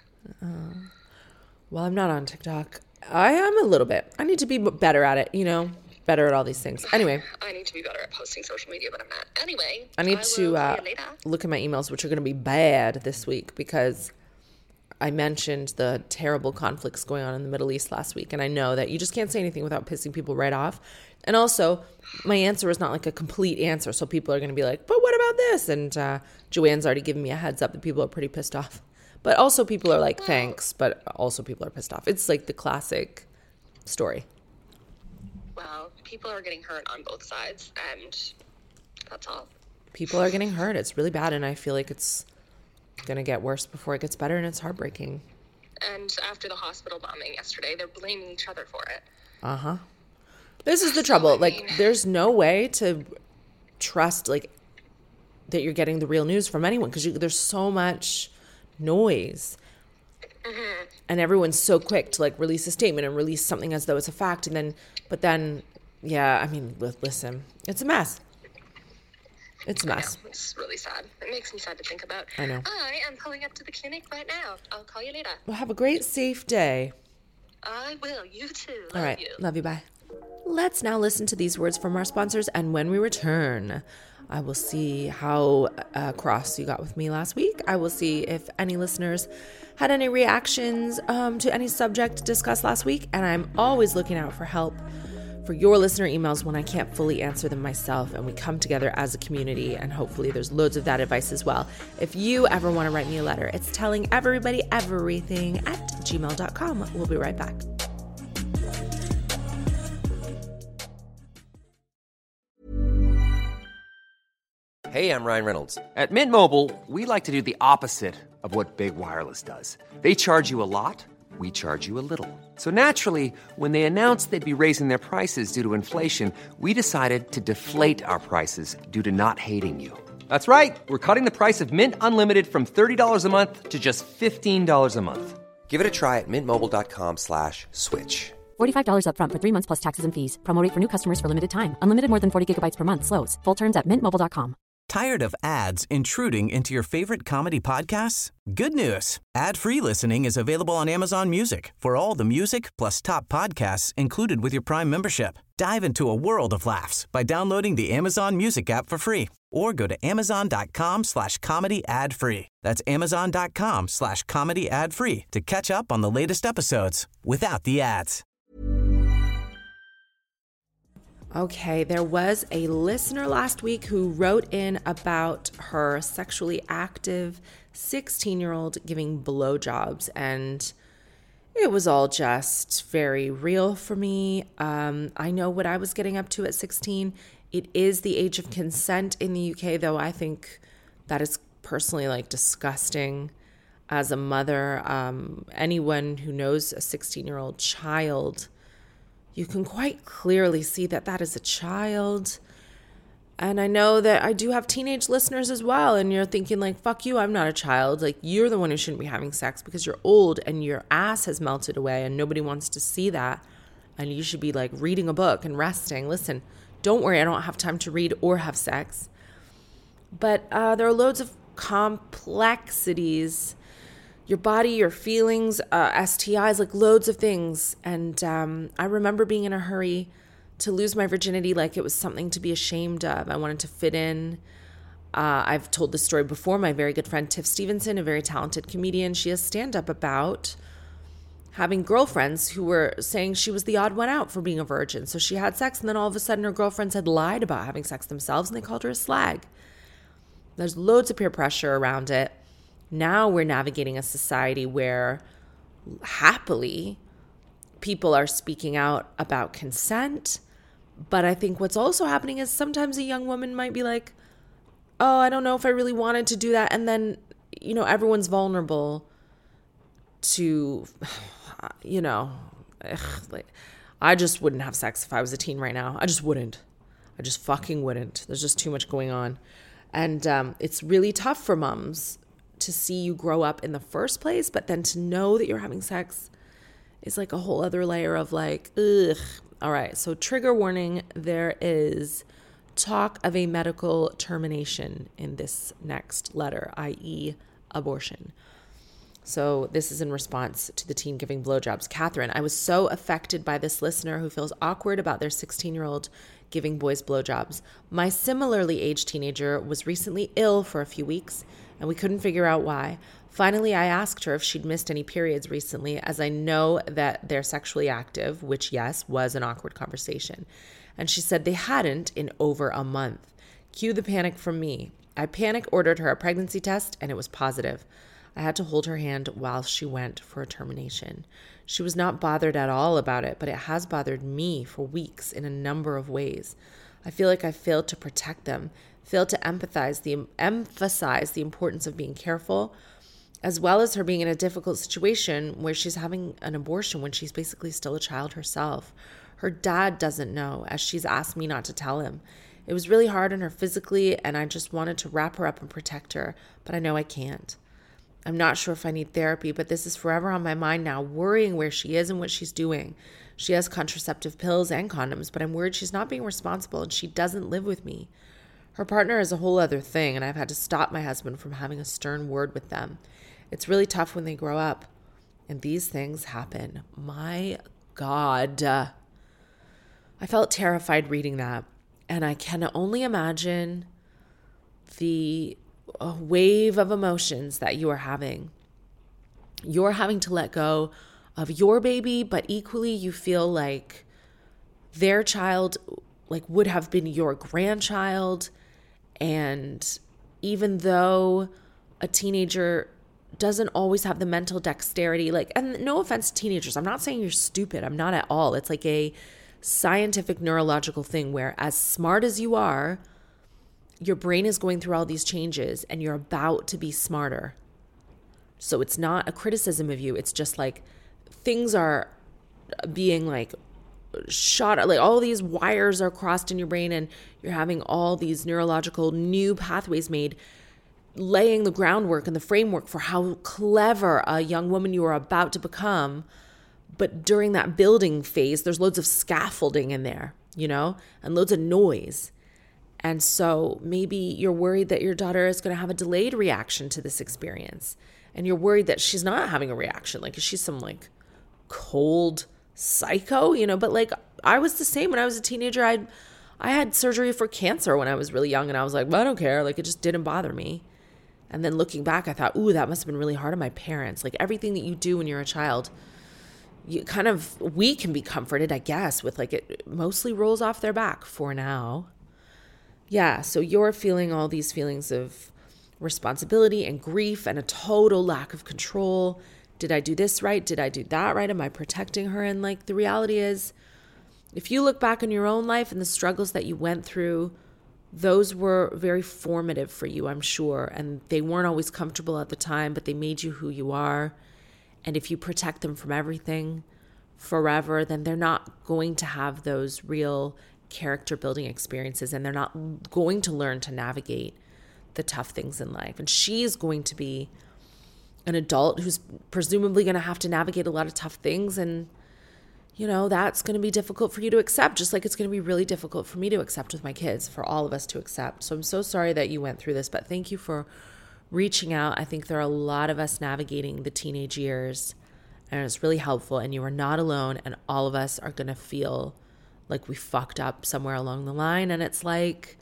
Well, I'm not on TikTok. I am a little bit. I need to be better at it, you know, better at all these things. Anyway, I need to be better at posting social media, but I'm not. Anyway, I need will to see uh, you later. look at my emails, which are going to be bad this week because I mentioned the terrible conflicts going on in the Middle East last week. And I know that you just can't say anything without pissing people right off. And also, my answer is not like a complete answer. So people are going to be like, but what about this? And uh, Joanne's already given me a heads up that people are pretty pissed off. But also people are like, thanks. But also people are pissed off. It's like the classic story. Well, people are getting hurt on both sides, and that's all. People are getting hurt. It's really bad. And I feel like it's going to get worse before it gets better. And it's heartbreaking. And after the hospital bombing yesterday, they're blaming each other for it. Uh-huh. This is the trouble. I Like, mean- there's no way to trust, like, that you're getting the real news from anyone because there's so much noise. Mm-hmm. And everyone's so quick to, like, release a statement and release something as though it's a fact. And then, but then, yeah, I mean, li- listen, it's a mess. It's a mess. I know. It's really sad. It makes me sad to think about. I know. I am pulling up to the clinic right now. I'll call you later. Well, have a great, safe day. I will. You too. Love All right. you. Love you. Bye. Let's now listen to these words from our sponsors. And when we return, I will see how uh, cross you got with me last week. I will see if any listeners had any reactions um, to any subject discussed last week. And I'm always looking out for help for your listener emails when I can't fully answer them myself, and we come together as a community, and hopefully there's loads of that advice as well. If you ever want to write me a letter, it's telling everybody everything at gmail dot com. We'll be right back. Hey, I'm Ryan Reynolds. At Mint Mobile, we like to do the opposite of what Big Wireless does. They charge you a lot. We charge you a little. So naturally, when they announced they'd be raising their prices due to inflation, we decided to deflate our prices due to not hating you. That's right. We're cutting the price of Mint Unlimited from thirty dollars a month to just fifteen dollars a month. Give it a try at mintmobile.com slash switch. forty-five dollars up front for three months plus taxes and fees. Promo rate for new customers for limited time. Unlimited more than forty gigabytes per month slows. Full terms at mint mobile dot com. Tired of ads intruding into your favorite comedy podcasts? Good news. Ad-free listening is available on Amazon Music for all the music plus top podcasts included with your Prime membership. Dive into a world of laughs by downloading the Amazon Music app for free or go to amazon.com slash comedy ad free. That's amazon.com slash comedy ad free to catch up on the latest episodes without the ads. Okay, there was a listener last week who wrote in about her sexually active sixteen-year-old giving blowjobs, and it was all just very real for me. Um, I know what I was getting up to at sixteen. It is the age of consent in the U K, though I think that is personally like disgusting as a mother. Um, anyone who knows a sixteen-year-old child, you can quite clearly see that that is a child. And I know that I do have teenage listeners as well. And you're thinking like, fuck you, I'm not a child. Like, you're the one who shouldn't be having sex because you're old and your ass has melted away and nobody wants to see that. And you should be like reading a book and resting. Listen, don't worry, I don't have time to read or have sex. But uh, there are loads of complexities. Your body, your feelings, uh, S T Is, like loads of things. And um, I remember being in a hurry to lose my virginity like it was something to be ashamed of. I wanted to fit in. Uh, I've told this story before. My very good friend Tiff Stevenson, a very talented comedian, she has stand-up about having girlfriends who were saying she was the odd one out for being a virgin. So she had sex, and then all of a sudden her girlfriends had lied about having sex themselves, and they called her a slag. There's loads of peer pressure around it. Now we're navigating a society where happily people are speaking out about consent. But I think what's also happening is sometimes a young woman might be like, oh, I don't know if I really wanted to do that. And then, you know, everyone's vulnerable to, you know, ugh, like, I just wouldn't have sex if I was a teen right now. I just wouldn't. I just fucking wouldn't. There's just too much going on. And um, it's really tough for moms to see you grow up in the first place, but then to know that you're having sex is like a whole other layer of like, ugh. All right, so trigger warning, there is talk of a medical termination in this next letter, that is abortion. So this is in response to the teen giving blowjobs. Catherine, I was so affected by this listener who feels awkward about their sixteen-year-old giving boys blowjobs. My similarly aged teenager was recently ill for a few weeks, and we couldn't figure out why. Finally, I asked her if she'd missed any periods recently, as I know that they're sexually active, which, yes, was an awkward conversation. And she said they hadn't in over a month. Cue the panic from me. I panic ordered her a pregnancy test, and it was positive. I had to hold her hand while she went for a termination. She was not bothered at all about it, but it has bothered me for weeks in a number of ways. I feel like I failed to protect them, failed to empathize the emphasize the importance of being careful, as well as her being in a difficult situation where she's having an abortion when she's basically still a child herself. Her dad doesn't know, as she's asked me not to tell him. It was really hard on her physically, and I just wanted to wrap her up and protect her, but I know I can't. I'm not sure if I need therapy, but this is forever on my mind now, worrying where she is and what she's doing. She has contraceptive pills and condoms, but I'm worried she's not being responsible and she doesn't live with me. Her partner is a whole other thing, and I've had to stop my husband from having a stern word with them. It's really tough when they grow up, and these things happen. My God. I felt terrified reading that, and I can only imagine the uh, wave of emotions that you are having. You're having to let go of your baby, but equally you feel like their child like would have been your grandchild. And even though a teenager doesn't always have the mental dexterity, like, and no offense to teenagers, I'm not saying you're stupid. I'm not at all. It's like a scientific neurological thing where as smart as you are, your brain is going through all these changes and you're about to be smarter. So it's not a criticism of you. It's just like things are being like shot, like all these wires are crossed in your brain and you're having all these neurological new pathways made, laying the groundwork and the framework for how clever a young woman you are about to become. But during that building phase, there's loads of scaffolding in there, you know, and loads of noise. And so maybe you're worried that your daughter is going to have a delayed reaction to this experience. And you're worried that she's not having a reaction. Like, is she some like cold psycho, you know? But like, I was the same when I was a teenager. I I had surgery for cancer when I was really young. And I was like, well, I don't care. Like, it just didn't bother me. And then looking back, I thought, ooh, that must have been really hard on my parents. Like, everything that you do when you're a child, you kind of, we can be comforted, I guess, with like it mostly rolls off their back for now. Yeah, so you're feeling all these feelings of responsibility and grief and a total lack of control. Did I do this right? Did I do that right? Am I protecting her? And like the reality is, if you look back on your own life and the struggles that you went through, those were very formative for you, I'm sure. And they weren't always comfortable at the time, but they made you who you are. And if you protect them from everything forever, then they're not going to have those real character building experiences, and they're not going to learn to navigate the tough things in life. And she's going to be an adult who's presumably going to have to navigate a lot of tough things. And, you know, that's going to be difficult for you to accept, just like it's going to be really difficult for me to accept with my kids, for all of us to accept. So I'm so sorry that you went through this, but thank you for reaching out. I think there are a lot of us navigating the teenage years, and it's really helpful. And you are not alone, and all of us are going to feel like we fucked up somewhere along the line. And it's like,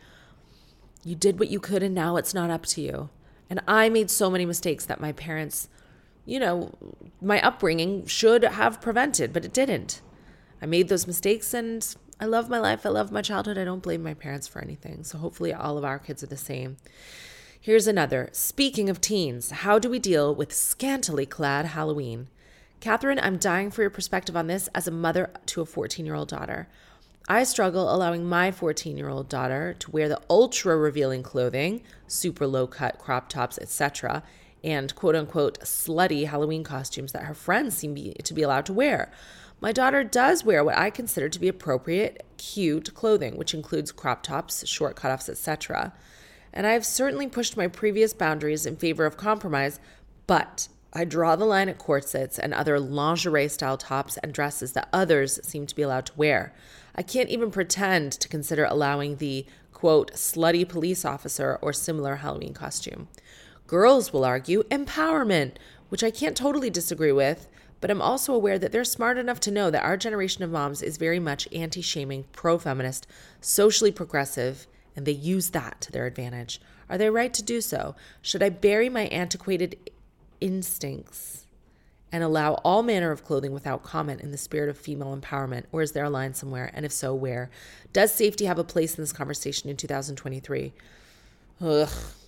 you did what you could, and now it's not up to you. And I made so many mistakes that my parents, you know, my upbringing should have prevented, but it didn't. I made those mistakes, and I love my life. I love my childhood. I don't blame my parents for anything. So hopefully all of our kids are the same. Here's another. Speaking of teens, how do we deal with scantily clad Halloween? Catherine, I'm dying for your perspective on this as a mother to a fourteen-year-old daughter. I struggle allowing my fourteen-year-old daughter to wear the ultra-revealing clothing, super low-cut crop tops, et cetera, and quote-unquote slutty Halloween costumes that her friends seem be, to be allowed to wear. My daughter does wear what I consider to be appropriate, cute clothing, which includes crop tops, short cutoffs, et cetera. And I have certainly pushed my previous boundaries in favor of compromise, but I draw the line at corsets and other lingerie-style tops and dresses that others seem to be allowed to wear. I can't even pretend to consider allowing the, quote, slutty police officer or similar Halloween costume. Girls will argue empowerment, which I can't totally disagree with, but I'm also aware that they're smart enough to know that our generation of moms is very much anti-shaming, pro-feminist, socially progressive, and they use that to their advantage. Are they right to do so? Should I bury my antiquated instincts and allow all manner of clothing without comment in the spirit of female empowerment? Or is there a line somewhere? And if so, where? Does safety have a place in this conversation in two thousand twenty-three? Ugh.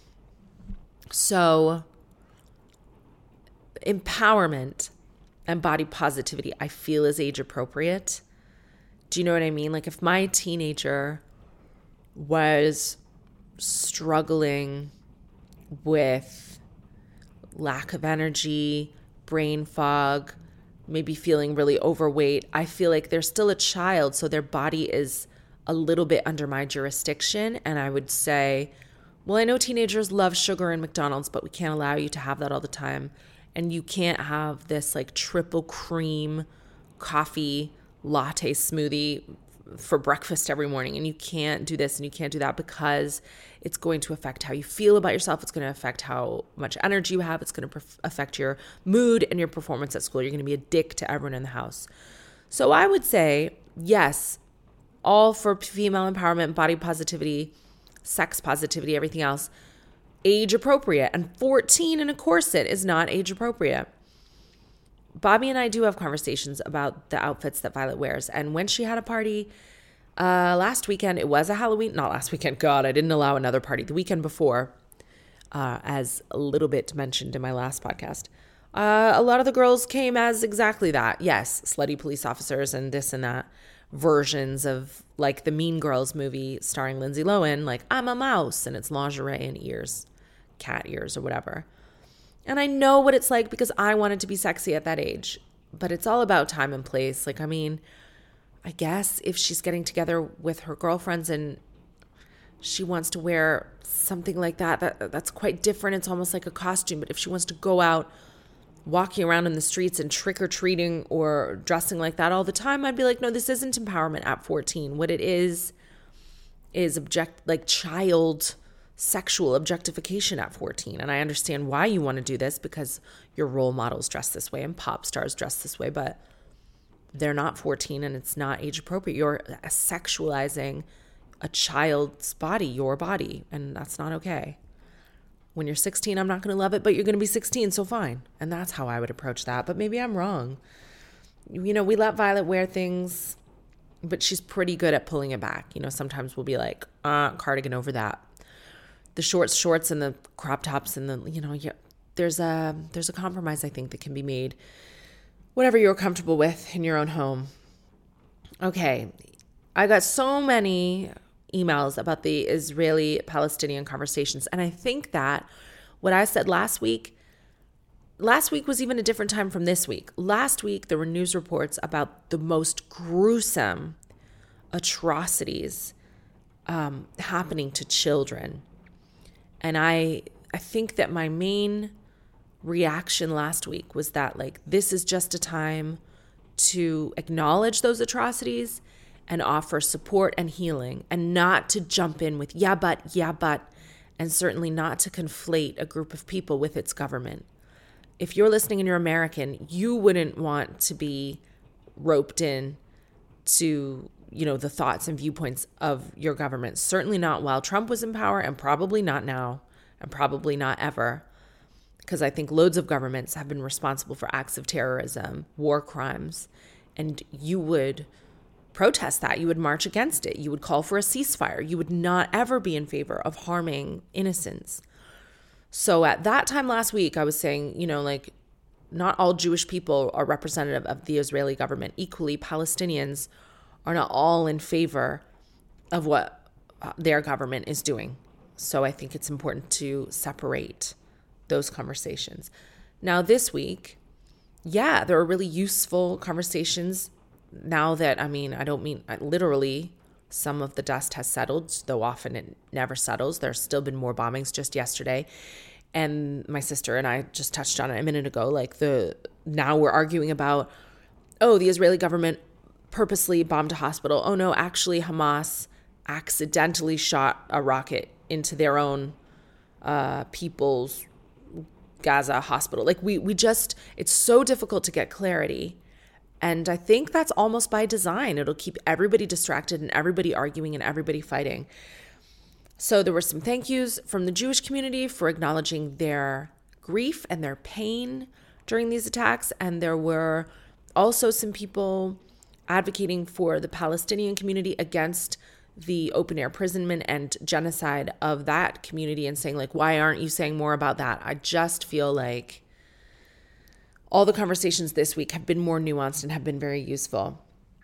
So, empowerment and body positivity, I feel, is age appropriate. Do you know what I mean? Like, if my teenager was struggling with lack of energy, brain fog, maybe feeling really overweight, I feel like they're still a child, so their body is a little bit under my jurisdiction. And I would say, well, I know teenagers love sugar and McDonald's, but we can't allow you to have that all the time. And you can't have this like triple cream coffee latte smoothie for breakfast every morning, and you can't do this and you can't do that because it's going to affect how you feel about yourself. It's going to affect how much energy you have. It's going to perf- affect your mood and your performance at school. You're going to be a dick to everyone in the house. So I would say, yes, all for female empowerment, body positivity, sex positivity, everything else, age appropriate. And fourteen in a corset is not age appropriate. Bobby and I do have conversations about the outfits that Violet wears. And when she had a party uh, last weekend, it was a Halloween, not last weekend. God, I didn't allow another party. The weekend before, uh, as a little bit mentioned in my last podcast, uh, a lot of the girls came as exactly that. Yes, slutty police officers and this and that versions of like the Mean Girls movie starring Lindsay Lohan, like I'm a mouse and it's lingerie and ears, cat ears or whatever. And I know what it's like because I wanted to be sexy at that age. But it's all about time and place. Like, I mean, I guess if she's getting together with her girlfriends and she wants to wear something like that, that that's quite different. It's almost like a costume. But if she wants to go out walking around in the streets and trick-or-treating or dressing like that all the time, I'd be like, no, this isn't empowerment at fourteen. What it is is object like child sexual objectification at fourteen. And I understand why you want to do this because your role models dress this way and pop stars dress this way, but they're not fourteen and it's not age appropriate. You're sexualizing a child's body, your body, and that's not okay. When you're sixteen, I'm not going to love it, but you're going to be sixteen, so fine. And that's how I would approach that, but maybe I'm wrong. You know, we let Violet wear things, but she's pretty good at pulling it back. You know, sometimes we'll be like, uh, cardigan over that. The short shorts and the crop tops and the, you know, yeah, there's a there's a compromise, I think, that can be made. Whatever you're comfortable with in your own home. Okay, I got so many emails about the Israeli-Palestinian conversations. And I think that what I said last week, last week was even a different time from this week. Last week, there were news reports about the most gruesome atrocities um, happening to children. And I I think that my main reaction last week was that, like, this is just a time to acknowledge those atrocities and offer support and healing, and not to jump in with, yeah, but, yeah, but, and certainly not to conflate a group of people with its government. If you're listening and you're American, you wouldn't want to be roped in to, you know, the thoughts and viewpoints of your government. Certainly not while Trump was in power, and probably not now, and probably not ever. Because I think loads of governments have been responsible for acts of terrorism, war crimes, and you would protest that. You would march against it. You would call for a ceasefire. You would not ever be in favor of harming innocents. So at that time last week, I was saying, you know, like, not all Jewish people are representative of the Israeli government. Equally, Palestinians are not all in favor of what their government is doing. So I think it's important to separate those conversations. Now, this week, yeah, there are really useful conversations now that, I mean, I don't mean literally, some of the dust has settled, though often it never settles. There's still been more bombings just yesterday. And my sister and I just touched on it a minute ago. Like, the now we're arguing about, oh, the Israeli government purposely bombed a hospital. Oh, no, actually, Hamas accidentally shot a rocket into their own uh, people's Gaza hospital. Like, we we just, it's so difficult to get clarity. And I think that's almost by design. It'll keep everybody distracted and everybody arguing and everybody fighting. So there were some thank yous from the Jewish community for acknowledging their grief and their pain during these attacks. And there were also some people advocating for the Palestinian community against the open air imprisonment and genocide of that community, and saying, like, why aren't you saying more about that? I just feel like all the conversations this week have been more nuanced and have been very useful.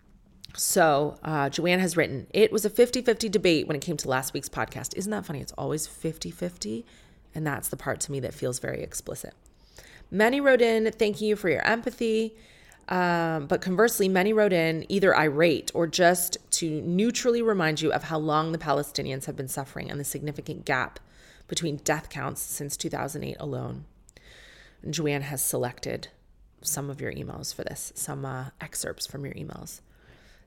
So uh, Joanne has written, it was a fifty-fifty debate when it came to last week's podcast. Isn't that funny? It's always fifty-fifty. And that's the part to me that feels very explicit. Many wrote in thanking you for your empathy. Um, but conversely, many wrote in either irate or just to neutrally remind you of how long the Palestinians have been suffering and the significant gap between death counts since two thousand eight alone. And Joanne has selected some of your emails for this, some uh, excerpts from your emails.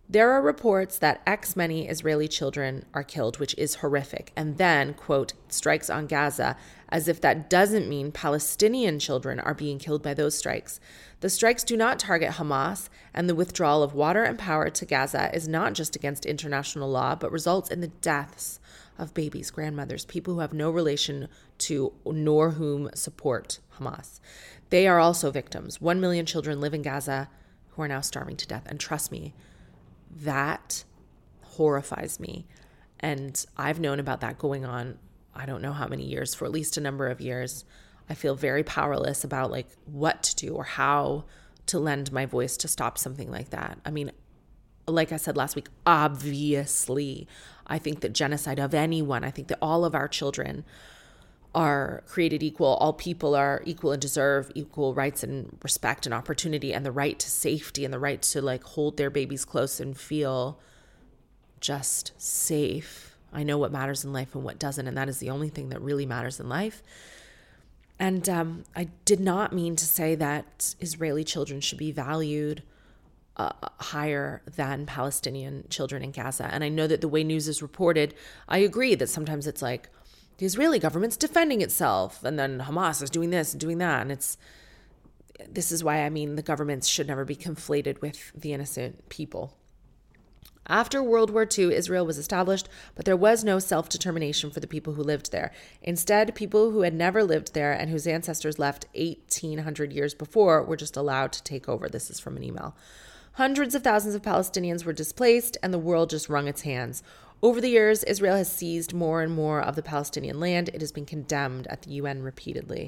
There are reports that X many Israeli children are killed, which is horrific. And then, quote, strikes on Gaza, as if that doesn't mean Palestinian children are being killed by those strikes. The strikes do not target Hamas, and the withdrawal of water and power to Gaza is not just against international law, but results in the deaths of babies, grandmothers, people who have no relation to nor whom support Hamas. They are also victims. One million children live in Gaza who are now starving to death. And trust me, that horrifies me. And I've known about that going on, I don't know how many years, for at least a number of years. I feel very powerless about like what to do or how to lend my voice to stop something like that. I mean, like I said last week, obviously, I think that genocide of anyone, I think that all of our children are created equal. All people are equal and deserve equal rights and respect and opportunity and the right to safety and the right to like hold their babies close and feel just safe. I know what matters in life and what doesn't, and that is the only thing that really matters in life. And um, I did not mean to say that Israeli children should be valued uh, higher than Palestinian children in Gaza. And I know that the way news is reported, I agree that sometimes it's like, the Israeli government's defending itself, and then Hamas is doing this and doing that. And it's, this is why I mean the governments should never be conflated with the innocent people. After World War Two, Israel was established, but there was no self-determination for the people who lived there. Instead, people who had never lived there and whose ancestors left eighteen hundred years before were just allowed to take over. This is from an email. Hundreds of thousands of Palestinians were displaced, and the world just wrung its hands. Over the years, Israel has seized more and more of the Palestinian land. It has been condemned at the U N repeatedly.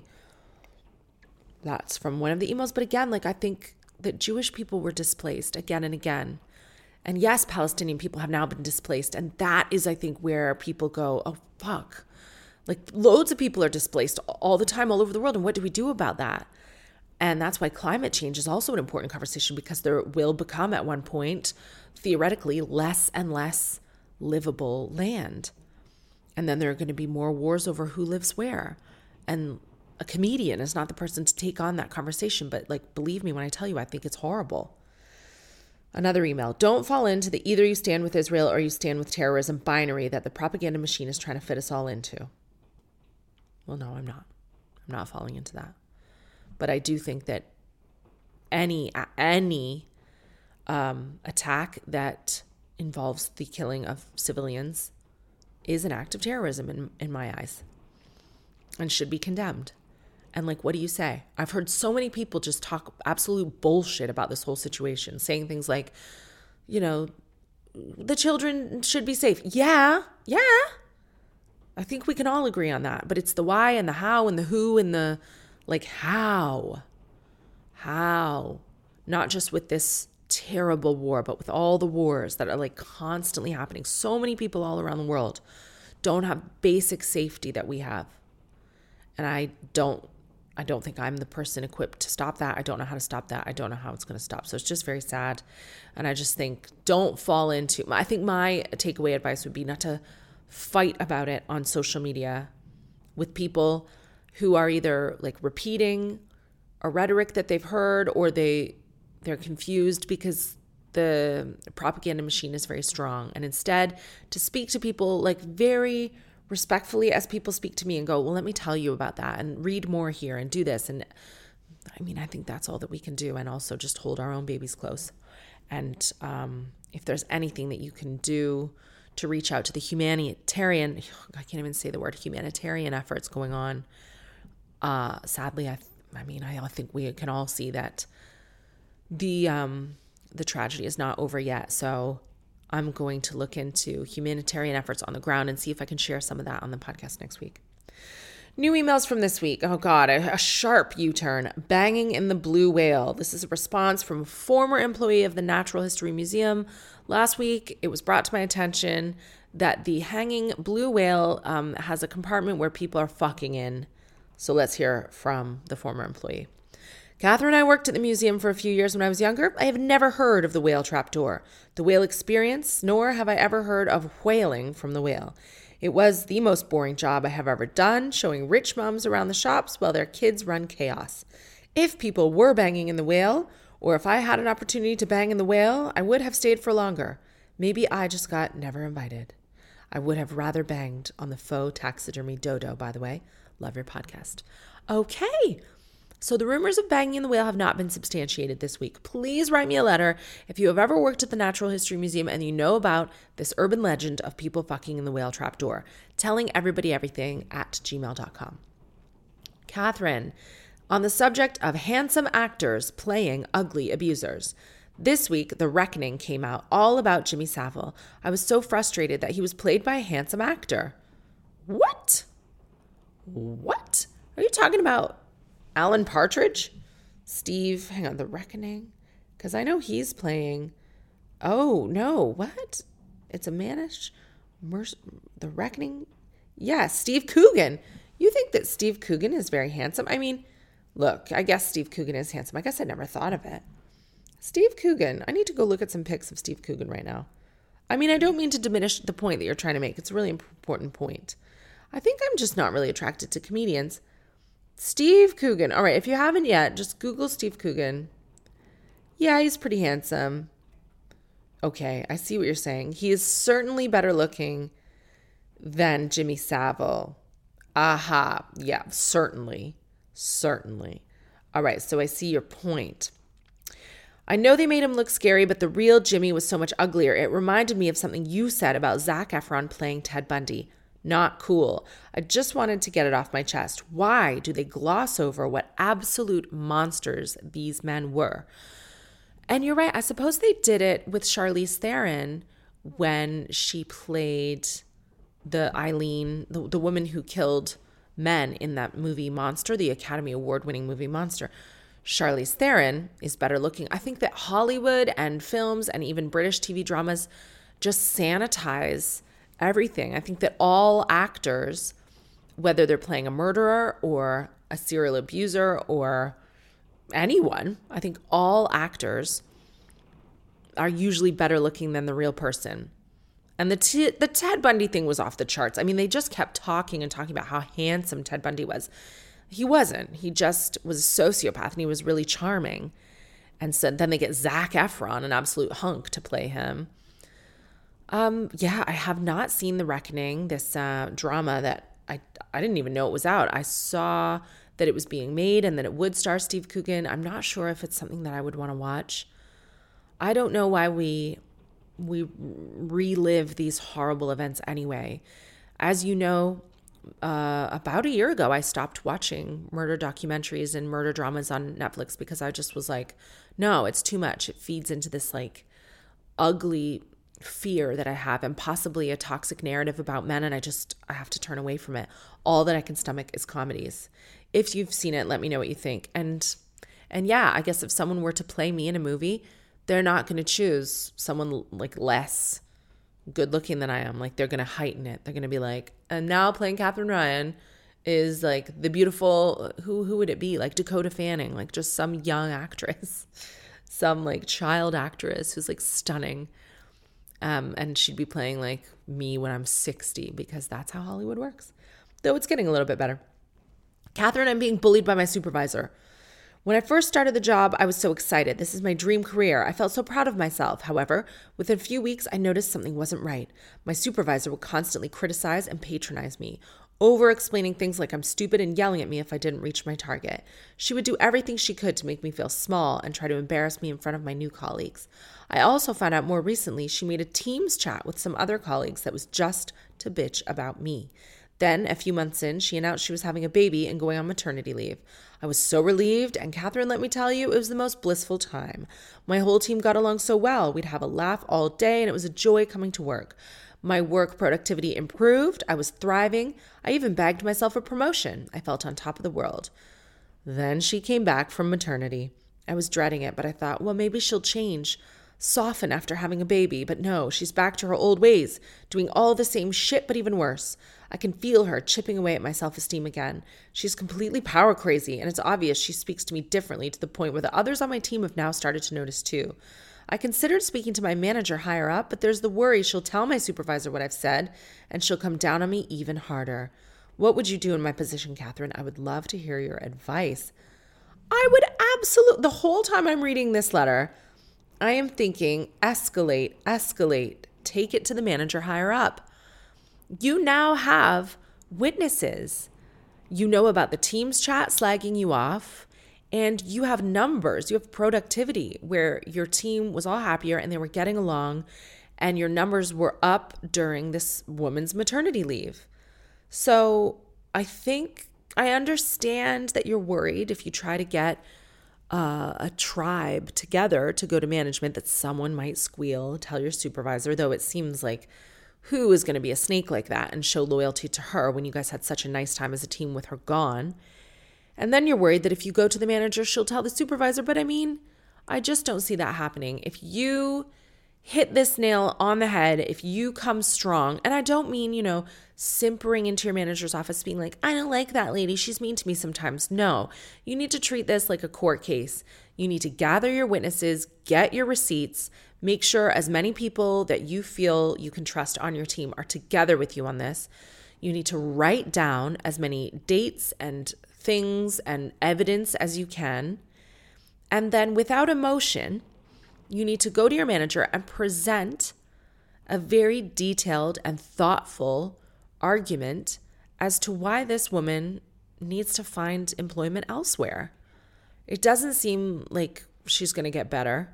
That's from one of the emails. But again, like I think that Jewish people were displaced again and again. And yes, Palestinian people have now been displaced. And that is, I think, where people go, oh, fuck. Like loads of people are displaced all the time all over the world. And what do we do about that? And that's why climate change is also an important conversation, because there will become at one point, theoretically, less and less livable land. And then there are going to be more wars over who lives where. And a comedian is not the person to take on that conversation. But like, believe me when I tell you, I think it's horrible. Another email. Don't fall into the either you stand with Israel or you stand with terrorism binary that the propaganda machine is trying to fit us all into. Well, no, I'm not. I'm not falling into that. But I do think that any, any um, attack that involves the killing of civilians is an act of terrorism in, in my eyes and should be condemned. And like, what do you say? I've heard so many people just talk absolute bullshit about this whole situation, saying things like, you know, the children should be safe. Yeah, yeah. I think we can all agree on that. But it's the why and the how and the who and the, like, how? How? Not just with this terrible war, but with all the wars that are like constantly happening. So many people all around the world don't have basic safety that we have. And I don't, I don't think I'm the person equipped to stop that. I don't know how to stop that. I don't know how it's going to stop. So it's just very sad. And I just think don't fall into, I think my takeaway advice would be not to fight about it on social media with people who are either like repeating a rhetoric that they've heard, or they they're confused because the propaganda machine is very strong. And instead to speak to people like very respectfully as people speak to me and go, well, let me tell you about that and read more here and do this. And I mean, I think that's all that we can do. And also just hold our own babies close. And um, if there's anything that you can do to reach out to the humanitarian, I can't even say the word, humanitarian efforts going on. Uh, sadly, I, I mean, I think we can all see that the um, the tragedy is not over yet. So I'm going to look into humanitarian efforts on the ground and see if I can share some of that on the podcast next week. New emails from this week. Oh God, a, a sharp U-turn. Banging in the blue whale. This is a response from a former employee of the Natural History Museum. Last week, it was brought to my attention that the hanging blue whale um, has a compartment where people are fucking in. So let's hear from the former employee. Catherine and I worked at the museum for a few years when I was younger. I have never heard of the whale trapdoor, the whale experience, nor have I ever heard of whaling from the whale. It was the most boring job I have ever done, showing rich mums around the shops while their kids run chaos. If people were banging in the whale, Or if I had an opportunity to bang in the whale, I would have stayed for longer. Maybe I just got never invited. I would have rather banged on the faux taxidermy dodo, by the way. Love your podcast. Okay. So the rumors of banging in the whale have not been substantiated this week. Please write me a letter if you have ever worked at the Natural History Museum and you know about this urban legend of people fucking in the whale trap door. Telling everybody everything at gmail dot com. Catherine, on the subject of handsome actors playing ugly abusers. This week, The Reckoning came out all about Jimmy Savile. I was so frustrated that he was played by a handsome actor. What? What? Are you talking about Alan Partridge? Steve, hang on, The Reckoning? Because I know he's playing... Oh, no, what? It's a Manish... Mer- the Reckoning? Yeah, Steve Coogan. You think that Steve Coogan is very handsome? I mean, look, I guess Steve Coogan is handsome. I guess I never thought of it. Steve Coogan. I need to go look at some pics of Steve Coogan right now. I mean, I don't mean to diminish the point that you're trying to make. It's a really important point. I think I'm just not really attracted to comedians. Steve Coogan. All right, if you haven't yet, just Google Steve Coogan. Yeah, he's pretty handsome. Okay, I see what you're saying. He is certainly better looking than Jimmy Savile. Aha. Yeah, certainly. Certainly. All right, so I see your point. I know they made him look scary, but the real Jimmy was so much uglier. It reminded me of something you said about Zac Efron playing Ted Bundy. Not cool. I just wanted to get it off my chest. Why do they gloss over what absolute monsters these men were? And you're right. I suppose they did it with Charlize Theron when she played the Eileen, the, the woman who killed men in that movie Monster, the Academy Award-winning movie Monster. Charlize Theron is better looking. I think that Hollywood and films and even British T V dramas just sanitize everything. I think that all actors, whether they're playing a murderer or a serial abuser or anyone, I think all actors are usually better looking than the real person. And the t- the Ted Bundy thing was off the charts. I mean, they just kept talking and talking about how handsome Ted Bundy was. He wasn't. He just was a sociopath, and he was really charming. And so then they get Zac Efron, an absolute hunk, to play him. Um, yeah, I have not seen The Reckoning, this uh, drama that I, I didn't even know it was out. I saw that it was being made and that it would star Steve Coogan. I'm not sure if it's something that I would want to watch. I don't know why we we relive these horrible events anyway. As you know, uh, about a year ago, I stopped watching murder documentaries and murder dramas on Netflix because I just was like, no, it's too much. It feeds into this like ugly fear that I have and possibly a toxic narrative about men. And I just, I have to turn away from it. All that I can stomach is comedies. If you've seen it, let me know what you think. And, and yeah, I guess if someone were to play me in a movie, they're not going to choose someone like less good looking than I am. Like they're going to heighten it. They're going to be like, and now playing Katherine Ryan is like the beautiful, who, who would it be? Like Dakota Fanning, like just some young actress, some like child actress who's like stunning. Um, and she'd be playing like me when I'm sixty because that's how Hollywood works. Though it's getting a little bit better. Catherine, I'm being bullied by my supervisor. When I first started the job, I was so excited. This is my dream career. I felt so proud of myself. However, within a few weeks, I noticed something wasn't right. My supervisor would constantly criticize and patronize me, over-explaining things like I'm stupid and yelling at me if I didn't reach my target. She would do everything she could to make me feel small and try to embarrass me in front of my new colleagues. I also found out more recently she made a Teams chat with some other colleagues that was just to bitch about me. Then, a few months in, she announced she was having a baby and going on maternity leave. I was so relieved, and Catherine, let me tell you, it was the most blissful time. My whole team got along so well. We'd have a laugh all day, and it was a joy coming to work. My work productivity improved. I was thriving. I even bagged myself a promotion. I felt on top of the world. Then she came back from maternity. I was dreading it, but I thought, well, maybe she'll change, soften after having a baby. But no, she's back to her old ways, doing all the same shit, but even worse. I can feel her chipping away at my self-esteem again. She's completely power crazy, and it's obvious she speaks to me differently to the point where the others on my team have now started to notice too. I considered speaking to my manager higher up, but there's the worry she'll tell my supervisor what I've said, and she'll come down on me even harder. What would you do in my position, Catherine? I would love to hear your advice. I would absolutely, the whole time I'm reading this letter, I am thinking, escalate, escalate, take it to the manager higher up. You now have witnesses. You know about the Teams chat slagging you off, and you have numbers. You have productivity where your team was all happier and they were getting along, and your numbers were up during this woman's maternity leave. So I think I understand that you're worried if you try to get uh, a tribe together to go to management that someone might squeal, tell your supervisor, though it seems like who is going to be a snake like that and show loyalty to her when you guys had such a nice time as a team with her gone. And then you're worried that if you go to the manager, she'll tell the supervisor. But I mean, I just don't see that happening. If you hit this nail on the head, if you come strong, and I don't mean, you know, simpering into your manager's office being like, I don't like that lady, she's mean to me sometimes. No, you need to treat this like a court case. You need to gather your witnesses, get your receipts, make sure as many people that you feel you can trust on your team are together with you on this. You need to write down as many dates and things and evidence as you can. And then without emotion, you need to go to your manager and present a very detailed and thoughtful argument as to why this woman needs to find employment elsewhere. It doesn't seem like she's going to get better.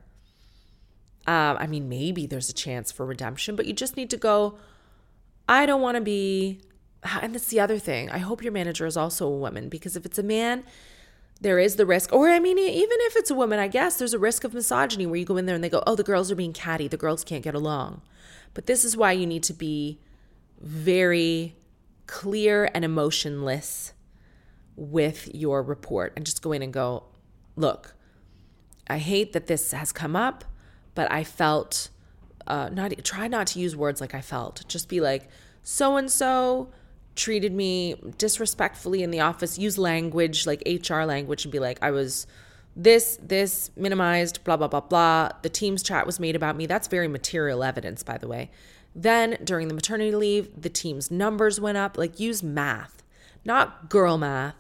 Um, I mean, maybe there's a chance for redemption, but you just need to go, I don't want to be, and that's the other thing. I hope your manager is also a woman, because if it's a man, there is the risk, or I mean, even if it's a woman, I guess there's a risk of misogyny where you go in there and they go, oh, the girls are being catty, the girls can't get along. But this is why you need to be very clear and emotionless with your report and just go in and go, look, I hate that this has come up, but I felt, uh, not try not to use words like I felt. Just be like, so-and-so treated me disrespectfully in the office. Use language like H R language and be like, I was this, this minimized, blah, blah, blah, blah. The Teams chat was made about me. That's very material evidence, by the way. Then during the maternity leave, the team's numbers went up. Like, use math, not girl math,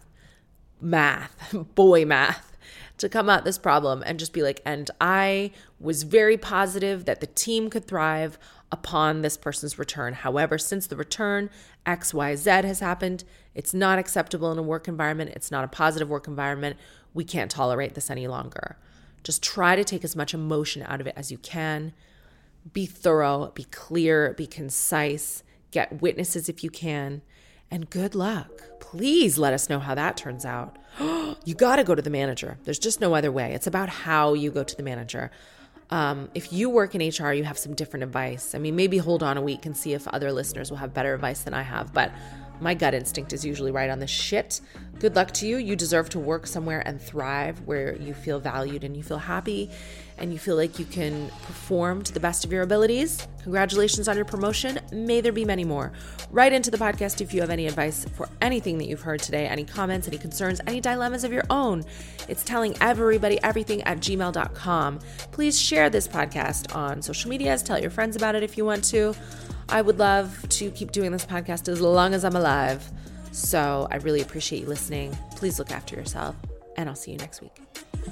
math, boy math, to come at this problem and just be like, and I was very positive that the team could thrive upon this person's return. However, since the return, X, Y, Z has happened. It's not acceptable in a work environment. It's not a positive work environment. We can't tolerate this any longer. Just try to take as much emotion out of it as you can. Be thorough, be clear, be concise, get witnesses if you can, and good luck. Please let us know how that turns out. You got to go to the manager. There's just no other way. It's about how you go to the manager. Um, if you work in H R, you have some different advice. I mean, maybe hold on a week and see if other listeners will have better advice than I have, but my gut instinct is usually right on this shit. Good luck to you. You deserve to work somewhere and thrive where you feel valued and you feel happy and you feel like you can perform to the best of your abilities. Congratulations on your promotion. May there be many more. Write into the podcast if you have any advice for anything that you've heard today, any comments, any concerns, any dilemmas of your own. It's telling everybody everything at gmail dot com. Please share this podcast on social medias. Tell your friends about it if you want to. I would love to keep doing this podcast as long as I'm alive. So I really appreciate you listening. Please look after yourself, and I'll see you next week.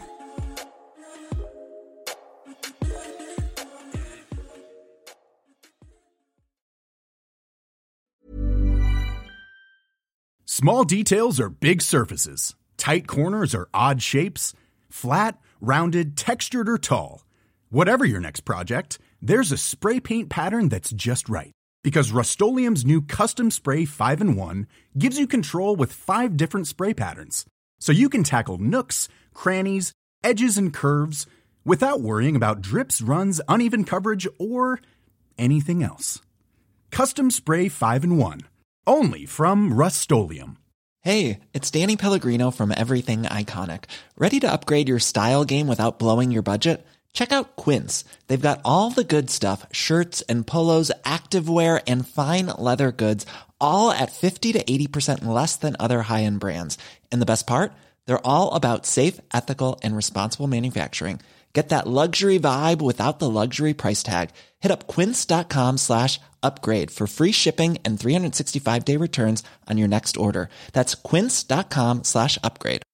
Small details are big surfaces. Tight corners are odd shapes. Flat, rounded, textured, or tall. Whatever your next project, there's a spray paint pattern that's just right. Because Rust-Oleum's new Custom Spray five in one gives you control with five different spray patterns. So you can tackle nooks, crannies, edges, and curves without worrying about drips, runs, uneven coverage, or anything else. Custom Spray five in one. Only from Rust-Oleum. Hey, it's Danny Pellegrino from Everything Iconic. Ready to upgrade your style game without blowing your budget? Check out Quince. They've got all the good stuff, shirts and polos, activewear, and fine leather goods, all at fifty to eighty percent less than other high-end brands. And the best part? They're all about safe, ethical, and responsible manufacturing. Get that luxury vibe without the luxury price tag. Hit up quince.com slash upgrade for free shipping and three sixty-five day returns on your next order. That's quince.com slash upgrade.